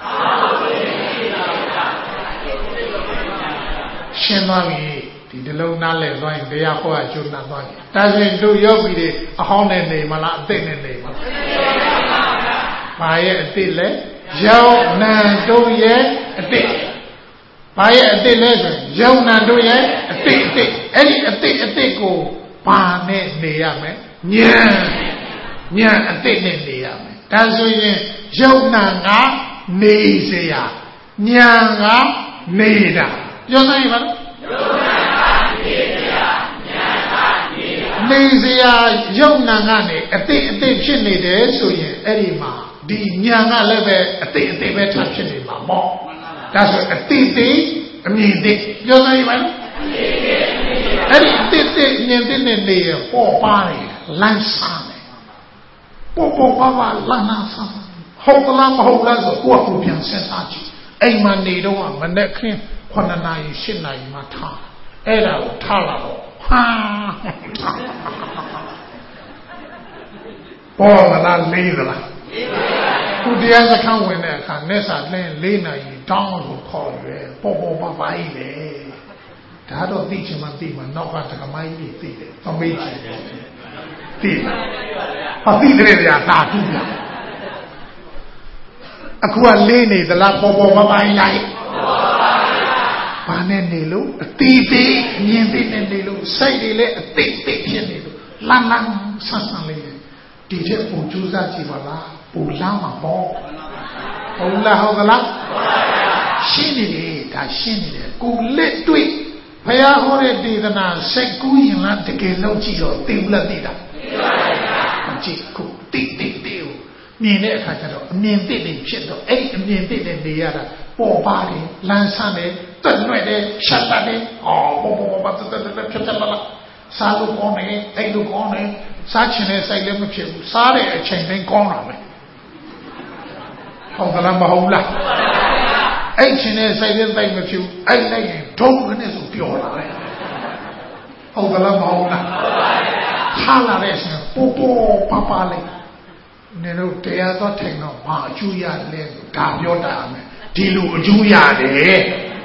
ရှင်းသွားပြီဒီတလုံးနားလဲသွားရင်တရားဟောရကျုံနာသွားပြီဒါဆိုရင်တို့ယောဂီတွေအဟောင်းနဲ့နေမလားအသိနဲ့နေမလားဘာရဲ့အသိလဲယောနံတို့ရဲ့အသိဘာရဲ့အသိလဲဆိုရင်ယောနံတို့ရဲ့အသိအသိအဲ့ဒီအသိအသိကိုဘာနဲ့နေရမလဲဉာဏ်ဉာဏ်အသိနဲ့နေရမယ်ဒါဆိုရင်ယောနံကနေเสียဉာဏ်ကနေတာပြောစမ်းရင်ပါလို့ယုံနာပါနေနေစရာယုံနာကနေအတိအတိဖြစ်နေတယ်ဆိုရင်အဲ့ဒီမှာဒီညာကလည်းပဲအတိအတိပဲထပ်ဖြစ်နေမှာပေါ့ဒါဆိုအတိတိအမြင်တိပြောနိုင်ပါလားအဲ့ဒီအတိတိမြင်တိနဲ့နေရပေါ်ပါတယ်လမ်းစားတယ်ပေါ်ပေါ်ပါပါလမ်းနာစားဟုတ်လားမဟုတ်လားဆိုကိုယ့်ကိုပြန်စဉ်းစားကြည့်အိမ်မှာနေတော့မနဲ့ခင်းခုနှစ်နာရီရှစ်နာရီမှထားအဲ့ဒါကိုထားလာတော့ဟာပေါ်မလားလေးသလားသူတရားစခန်းဝင်တဲ့အခါနဲ့စာလင်းလေးနာရီတောင်းလို့ခေါ်ရဲပေါ်ပေါ်ပါပါကြီးလေဒါတော့သိချင်မှသိမှနောက်ကတက္ကမကြီးသိတယ်သမီးကြီးသိဟာသိတယ်ဗျာသာတူဗျာအခုကလေးနေသလားပေါ်ပေါ်ပါပါကြီးလိုက်ဘာနဲ့နေလို့အတိတိမြင်သိနေနေလို့စိတ်တွေလည်းအတိတိဖြစ်နေလို့လန်းလန်းဆန်းဆန်းလေးဒီချက်ပုံကြိုးစားကြည့်ပါလားပူလမ်းမှာပေါ့ဟုတ်လားဟုတ်ကလားရှင်းနေတယ်ဒါရှင်းနေတယ်ကိုလက်တွေ့ဘုရားဟောတဲ့ဒေသနာစိတ်ကူးရင်လားတကယ်လို့ကြည့်တော့သိဘူးလားသိတာသိပါပါကြည့်ကိုတိတိတိကိုမြင်တဲ့အခါကျတော့အမြင်သိနေဖြစ်တော့အဲ့အမြင်သိနေနေရတာပေါ်ပါတယ်လမ်းဆန်းတယ်တွတ်လွဲ့တယ်ရှက်တယ်အော်ဘောဘောဘောတတတဖြစ်တယ်လားစားလို့ကောင်းတယ်အဲ့လိုကောင်းတယ်စားချင်တဲ့စိတ်လည်းမဖြစ်ဘူးစားတဲ့အချိန်တိုင်းကောင်းတာပဲဟုတ်ကလားမဟုတ်လားအဲ့ချင်တဲ့စိတ်လည်းတိုင်းမဖြစ်ဘူးအဲ့လိုက်ရင်ဒုံနဲ့ဆိုပြောလာတယ်ဟုတ်ကလားမဟုတ်လားထားလာတဲ့အချိန်ပို့ပို့ပါပါလေးနေတော့တရားသောထိုင်တော့ဘာအကျိုးရလဲဒါပြောတာမယ်ဒီလိုအကျိုးရတယ်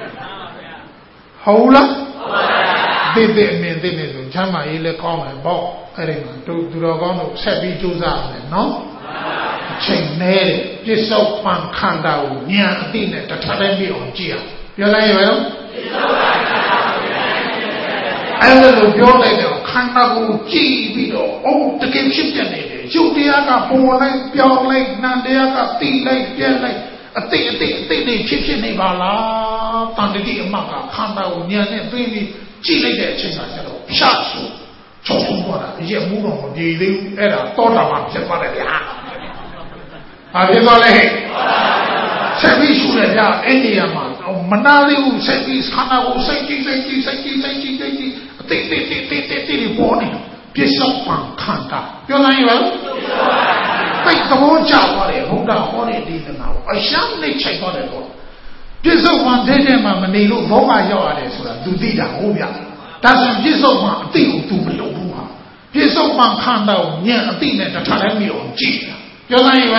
ဟုတ်လားသိသိအမြင်သိနေဆိုချမ်းသာရေးလည်းကောင်းတယ်ပေါ့အဲ့ဒီမှာသူသူတော်ကောင်းတို့ဆက်ပြီးကြိုးစားမယ်နော်အချိန်နဲ့ပြစ္ဆုတ်ပံခန္ဓာကိုဉာဏ်အသိနဲ့တထပ်တဲ့မြအောင်ကြည့်ရပြောလိုက်ရအောင်အဲ့လိုပြောလိုက်တော့ခန္ဓာကိုကြည့်ပြီးတော့အိုးတကယ်ဖြစ်ပြနေတယ်ရုပ်တရားကပေါ်လိုက်ပြောင်းလိုက်နာမ်တရားကတည်လိုက်ပြက်လိုက်အတိအတိအတိတွေဖြစ်ဖြစ်နေပါလားတန်တတိအမှတ်ကခန္ဓာကိုဉာဏ်နဲ့သိပြီးကြည့်လိုက်တဲ့အချိန်ကကျတော့ဖြတ်ဆိုချောဆုံးသွားတာအရင်မူတော့မကြည့်သေးဘူးအဲ့ဒါတောတာမှဖြစ်သွားတယ်ဗျာဘာဖြစ်သွားလဲဆက်ပြီးရှုရကြအဲ့ဒီမှာမနာလေးကိုဆက်ပြီးခန္ဓာကိုစိတ်ကြည့်စိတ်ကြည့်စိတ်ကြည့်စိတ်ကြည့်စိတ်ကြည့်အတိတိတိတိတိတိပေါ်နေပြစ္ဆုတ်ပံခန္ဓာပြောနိုင်ရောပိတ်သဘောကျသွားတယ်ဘုရားဟောတဲ့ဒီသနာကိုအရှမ်းနဲ့ချိန်သွားတယ်တော့ပြစ္ဆုတ်ပံတဲ့တဲ့မှာမနေလို့ဘောကရောက်ရတယ်ဆိုတာသူသိတာဟုတ်ဗျာဒါဆိုပြစ္ဆုတ်ပံအတိကိုသူမလုပ်ဘူးဟာပြစ္ဆုတ်ပံခန္ဓာကိုဉာဏ်အတိနဲ့တခါတည်းမြင်အောင်ကြည့်တာပြောနိုင်ရော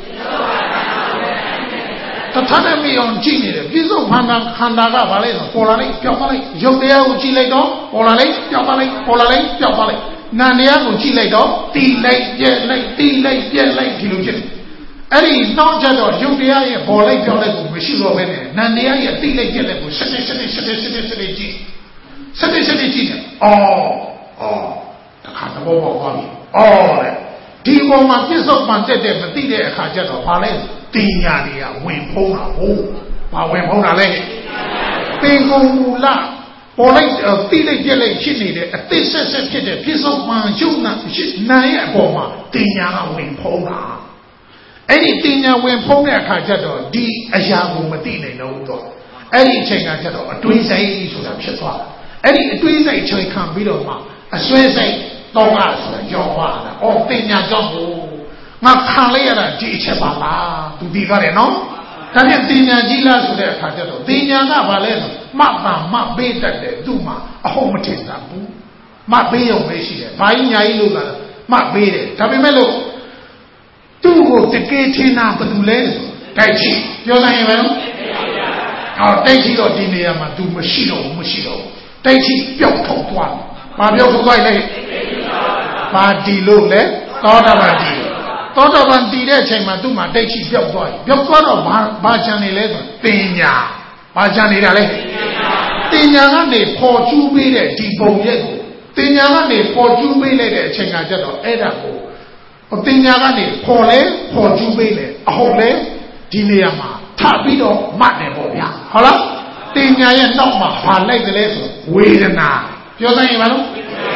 တထနဲ့မြင်အောင်ကြည့်နေတယ်ပြစ္ဆုတ်ခန္ဓာခန္ဓာကဘာလဲဆိုပေါ်လာလိုက်ပြောင်းသွားလိုက်ရုပ်တရားကိုကြည့်လိုက်တော့ပေါ်လာလိုက်ပြောင်းသွားလိုက်ပေါ်လာလိုက်ပြောင်းသွားလိုက်နာမ်တရားကိုကြည့်လိုက်တော့တီးလိုက်ပြက်လိုက်တီးလိုက်ပြက်လိုက်ဒီလိုဖြစ်တယ်အဲ့ဒီနောက်ကျတော့ရုပ်တရားရဲ့ပေါ်လိုက်ပြောင်းလိုက်ကိုမရှိတော့ဘဲနဲ့နာမ်တရားရဲ့တီးလိုက်ပြက်လိုက်ကိုဆက်ဆက်ဆက်ဆက်ဆက်ဆက်ဆက်ကြည့်ဆက်ဆက်ဆက်ကြည့်တယ်အော်အော်တခါတော့ဘောသွားပြီအော်လေဒီပေါ်မှာပြစ္ဆုတ်ပံတက်တဲ့မသိတဲ့အခါကျတော့ဘာလဲတင်ညာတွေကဝင်ဖုံးတာဟုတ်ဘာဝင်ဖုံးတာလဲပင်ကုန်မူလပေါ်လိုက်တိလိုက်ပြက်လိုက်ဖြစ်နေတဲ့အသစ်ဆက်ဆက်ဖြစ်တဲ့ပြစ္ဆုတ်ပံရှုနာရှိနာရဲ့အပေါ်မှာတင်ညာကဝင်ဖုံးတာအဲ့ဒီတင်ညာဝင်ဖုံးတဲ့အခါကျတော့ဒီအရာကိုမသိနိုင်တော့ဘူးတော့အဲ့ဒီအချိန်ကကျတော့အတွေးစိတ်ဆိုတာဖြစ်သွားအဲ့ဒီအတွေးစိတ်ချိန်ခံပြီးတော့မှအစွဲစိတ်တော့ကဆိုတာကြောက်သွားတာအော်တင်ညာကြောင့်ကိုငါခံလိုက်ရတာဒီအချက်ပါလားသူဒီကားတယ်နော်ဒါပြန်တင်ညာကြီးလားဆိုတဲ့အခါကျတော့တင်ညာကဘာလဲဆိုမှတ်ပါမှတ်ပေးတတ်တယ်သူ့မှာအဟုတ်မထင်တာဘူးမှတ်ပေးရုံပဲရှိတယ်ဘာကြီးညာကြီးလို့ကမှတ်ပေးတယ်ဒါပေမဲ့လို့သူ့ကိုတကယ်ထင်တာဘယ်သူလဲတိုက်ချီပြောနိုင်ရင်ပဲဟောတိုက်ချီတော့ဒီနေရာမှာသူမရှိတော့ဘူးမရှိတော့ဘူးတိုက်ချီပျောက်ထုတ်သွားတယ်ဘာပျောက်ထုတ်သွားလဲဘာဒီလို့လဲသောတာပန်ဒီသောတာပန်တည်တဲ့အချိန်မှာသူ့မှာတိတ်ချိပြောက်သွားပြီပြောက်သွားတော့ဘာဘာချန်နေလဲဆိုတင်ညာဘာချန်နေတာလဲတင်ညာကနေပေါ်ကျူးပေးတဲ့ဒီပုံရက်ကိုတင်ညာကနေပေါ်ကျူးပေးလိုက်တဲ့အချိန်ကကျတော့အဲ့ဒါကိုတင်ညာကနေပေါ်လဲပေါ်ကျူးပေးလေအဟုတ်လဲဒီနေရာမှာထပြီးတော့မှတ်တယ်ပေါ့ဗျာဟုတ်လားတင်ညာရဲ့နောက်မှာဘာလိုက်တယ်လဲဆိုဝေဒနာပြောနိုင်ရင်မလား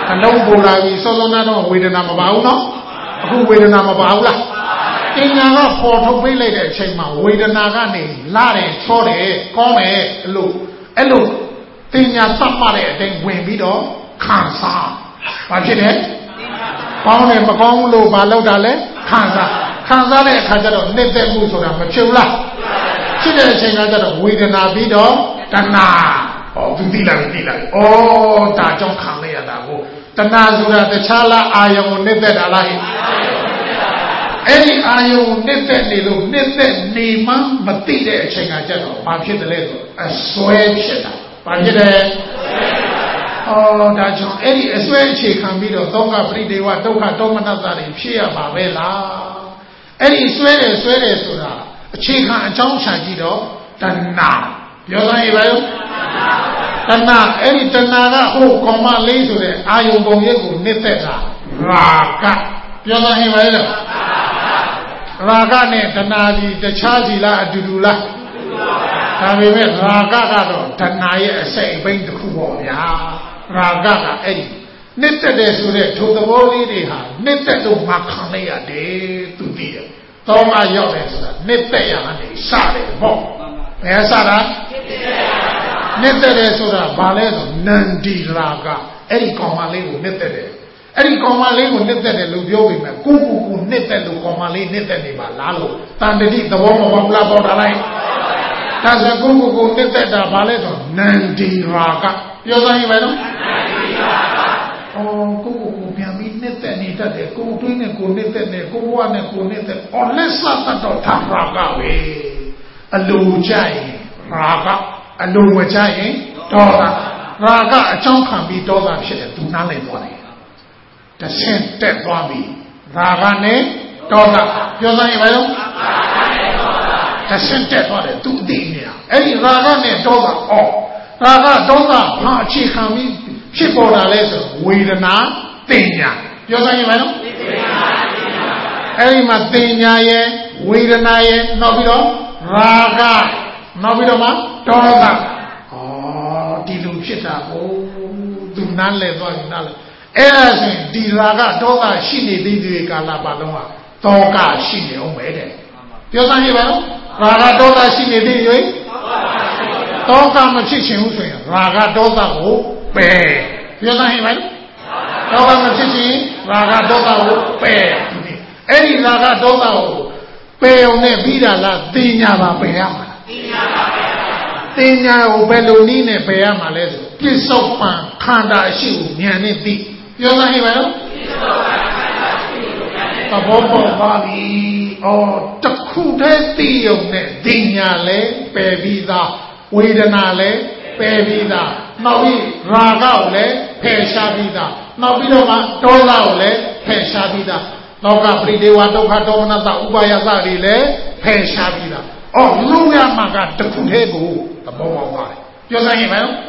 အလုံးပေါ်လာပြီစောစောနာတော့ဝေဒနာမပါဘူးနော်အခုဝေဒနာမပါဘူးလားတင်ညာကပေါ်ထုတ်ပေးလိုက်တဲ့အချိန်မှာဝေဒနာကနေလာတယ်ချောတယ်ကောင်းတယ်အဲ့လိုအဲ့လိုတင်ညာသတ်မှတ်တဲ့အတိုင်းဝင်ပြီးတော့ခံစားဘာဖြစ်လဲကောင်းတယ်မကောင်းဘူးလို့ဘာလောက်တာလဲခံစားခံစားတဲ့အခါကျတော့နှစ်သက်မှုဆိုတာမဖြစ်ဘူးလားဖြစ်တဲ့အချိန်ကကျတော့ဝေဒနာပြီးတော့တဏှာဟောသူသိလာပြီသိလာပြီဩဒါကြောင့်ခံလိုက်ရတာကိုတဏှာဆိုတာတခြားလားအာယုံကိုနှစ်သက်တာလားအဲ့ဒီအာယုံနှစ်သက်နေလို့နှစ်သက်နေမှမသိတဲ့အချိန်ကကျတော့ဘာဖြစ်တယ်လဲဆိုအစွဲဖြစ်တာဘာဖြစ်တယ်အော်ဒါကြောင့်အဲ့ဒီအစွဲအခြေခံပြီးတော့သောကပရိဒေဝဒုက္ခဒေါမနတတွေဖြစ်ရပါပဲလားအဲ့ဒီစွဲတယ်စွဲတယ်ဆိုတာအခြေခံအကြောင်းချကြည့်တော့တဏှာပြောလိုက်ရပါရောတဏှာအဲ့ဒီတဏှာကဟိုကောင်မလေးဆိုတဲ့အာယုံပုံရိပ်ကိုနှစ်သက်တာရာဂပြောလိုက်ရပါရောရာဂနဲ့တဏှာကြီးတခြားစီလားအတူတူလားဒါပေမဲ့ရာဂကတော့တဏှာရဲ့အစိတ်အပိုင်းတစ်ခုပေါ့ဗျာရာဂကအဲ့ဒီနှစ်သက်တယ်ဆိုတဲ့ထိုသဘောလေးတွေဟာနှစ်သက်လို့မှခံလိုက်ရတယ်သူသိတယ်တောင်းမရောက်တယ်ဆိုတာနှစ်သက်ရကနေစတယ်ပေါ့ဘယ်စတာနှစ်သက်တယ်ဆိုတာဘာလဲဆိုနန္ဒီရာဂအဲ့ဒီကောင်မလေးကိုနှစ်သက်တယ်အဲ့ဒီကောင်မလေးကိုနှစ်သက်တယ်လို့ပြောပြီးမှကိုကိုကိုနှစ်သက်လို့ကောင်မလေးနှစ်သက်နေပါလားလို့တန်တတိသဘောမပေါက်လားပေါက်တာလိုက်ဒါဆိုကိုကိုကိုနှစ်သက်တာဘာလဲဆိုနန္ဒီရာဂပြောစမ်းရင်ပဲနော်အော်ကိုကိုကိုပြန်ပြီးနှစ်သက်နေတတ်တယ်ကိုတွေးနဲ့ကိုနှစ်သက်နေကိုဘဝနဲ့ကိုနှစ်သက်အော်လက်စတတ်တော့ထာရာဂပဲအလိုကြရင်ရာဂအလိုမကြရင်ဒေါသရာဂအကြောင်းခံပြီးဒေါသဖြစ်တယ်သူနားလည်သွားတယ်တဆင့်တက်သွားပြီရာဂနဲ့ဒေါသပြောစမ်းရင်ပဲနော်တဆင့်တက်သွားတယ်သူအသိနေတာအဲ့ဒီရာဂနဲ့ဒေါသအော်ရာဂဒေါသဘာအခြေခံပြီးဖြစ်ပေါ်လာလဲဆိုဝေဒနာတင်ညာပြောစမ်းရင်ပဲနော်အဲ့ဒီမှာတင်ညာရဲ့ဝေဒနာရဲ့နောက်ပြီးတော့ရာဂနောက်ပြီးတော့မှဒေါသဩဒီလိုဖြစ်တာကိုသူနားလဲသွားပြီနားလဲအဲ့ဒါဆိုရင်ဒီရာဂဒေါသရှိနေသေးသေးကာလပတ်လုံးကတောကရှိနေအောင်ပဲတဲ့ပြောစမ်းရင်ပဲနော်ရာဂဒေါသရှိနေသေးရင်တောကမဖြစ်ချင်ဘူးဆိုရင်ရာဂဒေါသကိုပယ်ပြောစမ်းရင်ပဲတောကမဖြစ်ချင်ရာဂဒေါသကိုပယ်အဲ့ဒီရာဂဒေါသကိုပယ်အောင်နဲ့ပြီးတာလားတင်ညာပါပယ်ရမှာတင်ညာပါပယ်ရမှာတင်ညာကိုဘယ်လိုနည်းနဲ့ပယ်ရမှာလဲဆိုပြစ္ဆုတ်ပံခန္ဓာအရှိကိုဉာဏ်နဲ့သိပြောစမ်းရင်ပဲနော်ပြစ္ဆုတ်ပံခန္ဓာအရှိကိုဉာဏ်နဲ့သဘောပေါက်ပါပြီအော်တခုတည်းသိုံနဲ့တင်ညာလဲပယ်ပြီးသားဝေဒနာလည်းပယ်ပြီးသားနောက်ပြီးရာဂကိုလည်းဖယ်ရှားပြီးသားနောက်ပြီးတော့မှဒေါသကိုလည်းဖယ်ရှားပြီးသားလောကပရိဒေဝဒုက္ခဒေါမနတဥပါယသတွေလည်းဖယ်ရှားပြီးသားအော်လူရမှာကတခုတည်းကိုသဘောပေါက်ပါတယ်ပြောစမ်းရင်မနော်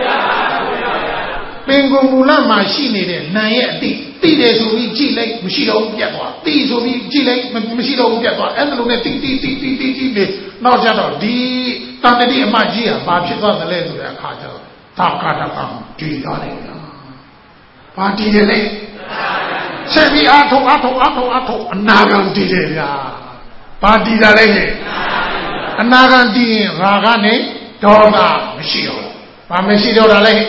ပင်ကိုယ်မူလမှာရှိနေတဲ့နာရဲ့အတိတိတယ်ဆိုပြီးကြည့်လိုက်မရှိတော့ဘူးပြတ်သွားတိဆိုပြီးကြည့်လိုက်မရှိတော့ဘူးပြတ်သွားအဲ့လိုနဲ့တိတိတိတိတိတိနေနောက်ကြတော့ဒီတန်တတိအမကြီးကဘာဖြစ်သွားသလဲဆိုတဲ့အခါကျတော့သာကတကံတည်သွားတယ်ဗျာဘာတည်ရလဲဆက်ပြီးအာထုံအာထုံအာထုံအာထုံအနာဂံတည်တယ်ဗျာဘာတည်တာလဲအနာဂံတည်ရင်ရာဂနဲ့ဒေါသမရှိတော့ဘာမရှိတော့တာလဲ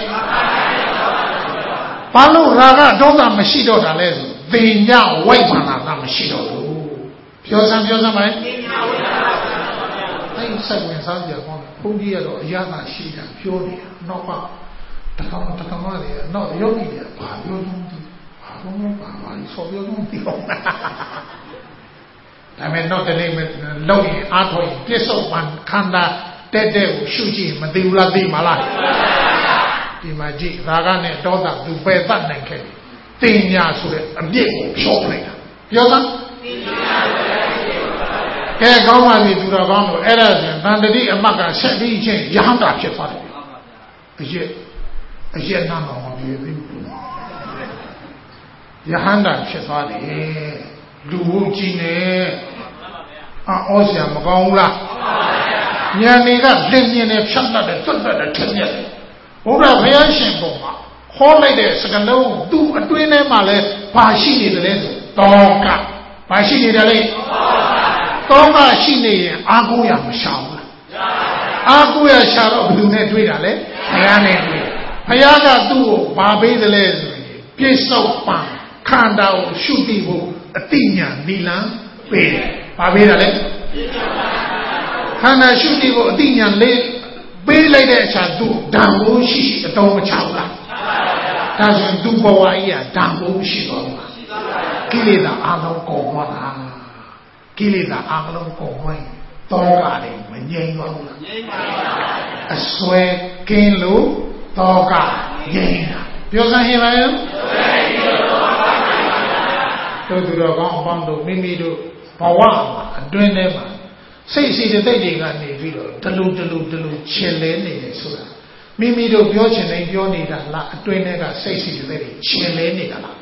ဘာလို့ရာဂဒေါသမရှိတော့တာလဲဆိုသင်ညဝိပ္ပန္နာကမရှိတော့ဘူးပြောစမ်းပြောစမ်းပါလေသင်ညဝိပ္ပန္နာအဲ့စက်ဝင်စားကြကောင်းဘုန်းကြီးကတော့အရသာရှိတာပြောနေတာနောက်ကတကောင်တကောင်တွေတော့ယောဂီတွေဘာပြောဆုံးဒီဘာလို့ဘာဘာဆိုပြောဆုံးဒီတော့ဒါမဲ့တော့တနေ့မဲ့လောက်ရင်အားထုတ်ရင်ပြစ္ဆုတ်ပံခန္ဓာတက်တဲ့ကိုရှုကြည့်မသိဘူးလားသိမှာလားဒီမှာကြည့်ရာဂနဲ့ဒေါသသူပယ်တတ်နိုင်ခဲ့တယ်တင်ညာဆိုတဲ့အပြစ်ကိုဖြောလိုက်တာပြောသားတင်ညာဆိုတဲ့အပြစ်ကိုကဲကောင်းပါပြီသူတော်ကောင်းတို့အဲ့ဒါဆိုရင်ဗန္တတိအမတ်ကဆက်ပြီးချင်းရဟန္တာဖြစ်သွားတယ်အရက်အရက်နာတော်မပြေသေးဘူးယဟန္တာဖြစ်သွားတယ်လူဟုတ်ကြီးနဲ့အော်ဆရာမကောင်းဘူးလားဉာဏ်တွေကလင်းမြင်နေဖြတ်တတ်တယ်သွတ်တတ်တယ်ထက်မြက်တယ်ဘုရားဘုရားရှင်ပုံမှာဟောလိုက်တဲ့စကားလုံးသူ့အတွင်းထဲမှာလဲဘာရှိနေတယ်လဲဆိုတောကဘာရှိနေတယ်လဲတောကရှိနေရင်အာကိုရမရှာဘူးလားအာကိုရရှာတော့ဘယ်သူနဲ့တွေ့တာလဲဘုရားနဲ့တွေ့ဘုရားကသူ့ကိုဘာပေးတယ်လဲဆိုရင်ပြစ္ဆုတ်ပံခန္ဓာကိုရှုသိဖို့အတိညာနိလန်းပေးတယ်ဘာပေးတာလဲခန္ဓာရှုသိဖို့အတိညာလေးပေးလိုက်တဲ့အချာသူ့ဓာတ်ကိုရှိရှိအတော်မချဘူးလားဒါဆိုရင်သူ့ဘဝကြီးကဓာတ်ကိုရှိတော့မှာကိလေသာအလုံးကုန်သွားတာကိလေသာအလုံးကုန်သွားရင်တောကလည်းမငြိမ်းသွားဘူးလားငြိမ်းပါဘူးအစွဲကင်းလို့တောကငြိမ်းတာပြောစမ်းဟင်ပါရဲ့တို့သူတော်ကောင်းအပေါင်းတို့မိမိတို့ဘဝမှာအတွင်းထဲမှာစိတ်စီတဲ့တိတ်တွေကနေပြီးတော့တလူတလူတလူချင်လဲနေတယ်ဆိုတာမိမိတို့ပြောချင်တိုင်းပြောနေတာလားအတွင်းထဲကစိတ်စီတဲ့တိတ်တွေချင်လဲနေတာလား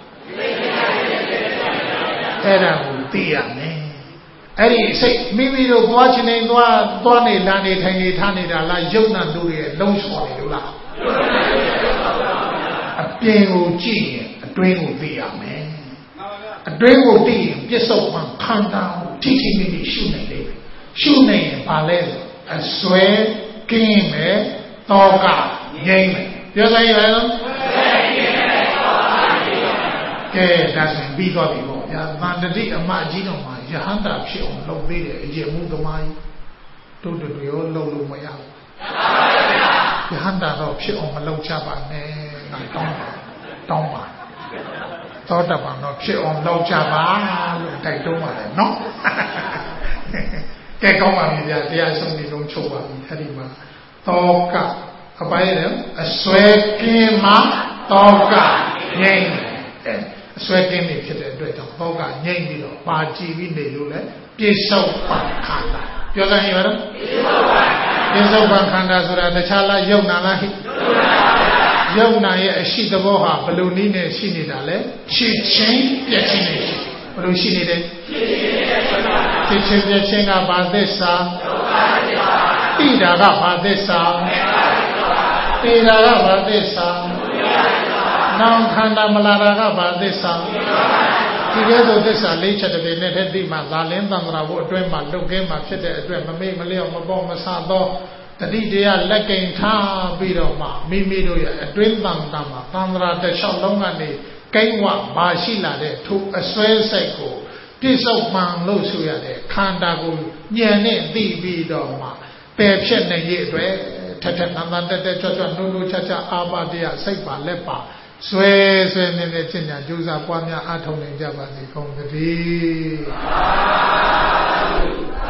အဲ့ဒါကိုသိရမယ်အဲ့ဒီစိတ်မိမိတို့သွားချင်တိုင်းသွားသွားနေလာနေထိုင်နေထားနေတာလားယုံနာတို့ရဲ့လုံးချော်နေလို့လားအပြင်ကိုကြည့်ရင်အတွင်းကိုသိရမယ်အတွင်းကိုသိရင်ပြစ္ဆုတ်မှခန္ဓာကိုထိထိမိမိရှုနိုင်တယ်ရှုနိုင်ရင်ဘာလဲအစွဲကင်းမယ်တောကငြိမ့်မယ်ပြောစမ်းရအောင်ကဲဒါဆိုရင်ပြီးတော့ပြီပေါ့ဗျာဗန္တတိအမကြီးတော်မှာယဟန္တာဖြစ်အောင်လုပ်ပေးတယ်အကျင့်မှုသမားကြီးတို့တို့ရောလုပ်လို့မရဘူးယဟန္တာတော့ဖြစ်အောင်မလုပ်ချပါနဲ့ငါတောင်းပါတောင်းပါသောတပန်တော့ဖြစ်အောင်လုပ်ချပါလို့တိုက်တွန်းပါတယ်နော်ကဲကောင်းပါပြီဗျာတရားဆုံးနေလုံးချုပ်ပါပြီအဲ့ဒီမှာတောကအပိုင်းတယ်အစွဲကင်းမှတောကငြိမ့်တယ်အစွဲကင်းနေဖြစ်တဲ့အတွက်ကြောင့်တောကငြိမ့်ပြီးတော့ပါကြည့်ပြီးနေလို့လဲပြစ္ဆုတ်ပံခန္ဓာပြောစမ်းရပါတော့ပြစ္ဆုတ်ပံခန္ဓာဆိုတာတခြားလားယုံနာလားဟိယုံနာရဲ့အရှိသဘောဟာဘယ်လိုနည်းနဲ့ရှိနေတာလဲဖြစ်ချင်းပြည့်ချင်းနေရှိဘယ်လိုရှိနေတယ်ဖြစ်ချင်းပြည့်ချင်းကဘာသစ္စာတိတာကဘာသစ္စာတိတာကဘာသစ္စာနောင်ခန္ဓာမလာတာကဘာသစ္စာဒီကဲသို့သစ္စာလေးချက်တည်းနဲ့တည်းမှသာလင်းသံဃာဘုအတွင်းမှာလုတ်ကင်းမှာဖြစ်တဲ့အတွက်မမေ့မလျော့မပေါ့မဆသောတတိတရားလက်ကင်ထားပြီးတော့မှမိမိတို့ရဲ့အတွင်းသံဃာမှာသံဃာတစ်လျှောက်လုံးကနေကိန်းဝဘာရှိလာတဲ့ထိုအစွဲစိတ်ကိုပြစ္ဆုတ်မှန်လို့ဆိုရတဲ့ခန္ဓာကိုညံနဲ့သိပြီးတော့မှပယ်ဖြစ်နေရဲ့အတွက်ထက်ထက်တန်တန်တက်တက်ကြွကြွနှုတ်နှုတ်ချာချာအာပါတရားစိတ်ပါလက်ပါဆွဲဆွဲနေတဲ့ကျင့်ကြံကြိုးစားပွားများအားထုတ်နိုင်ကြပါစေကုန်သတည်း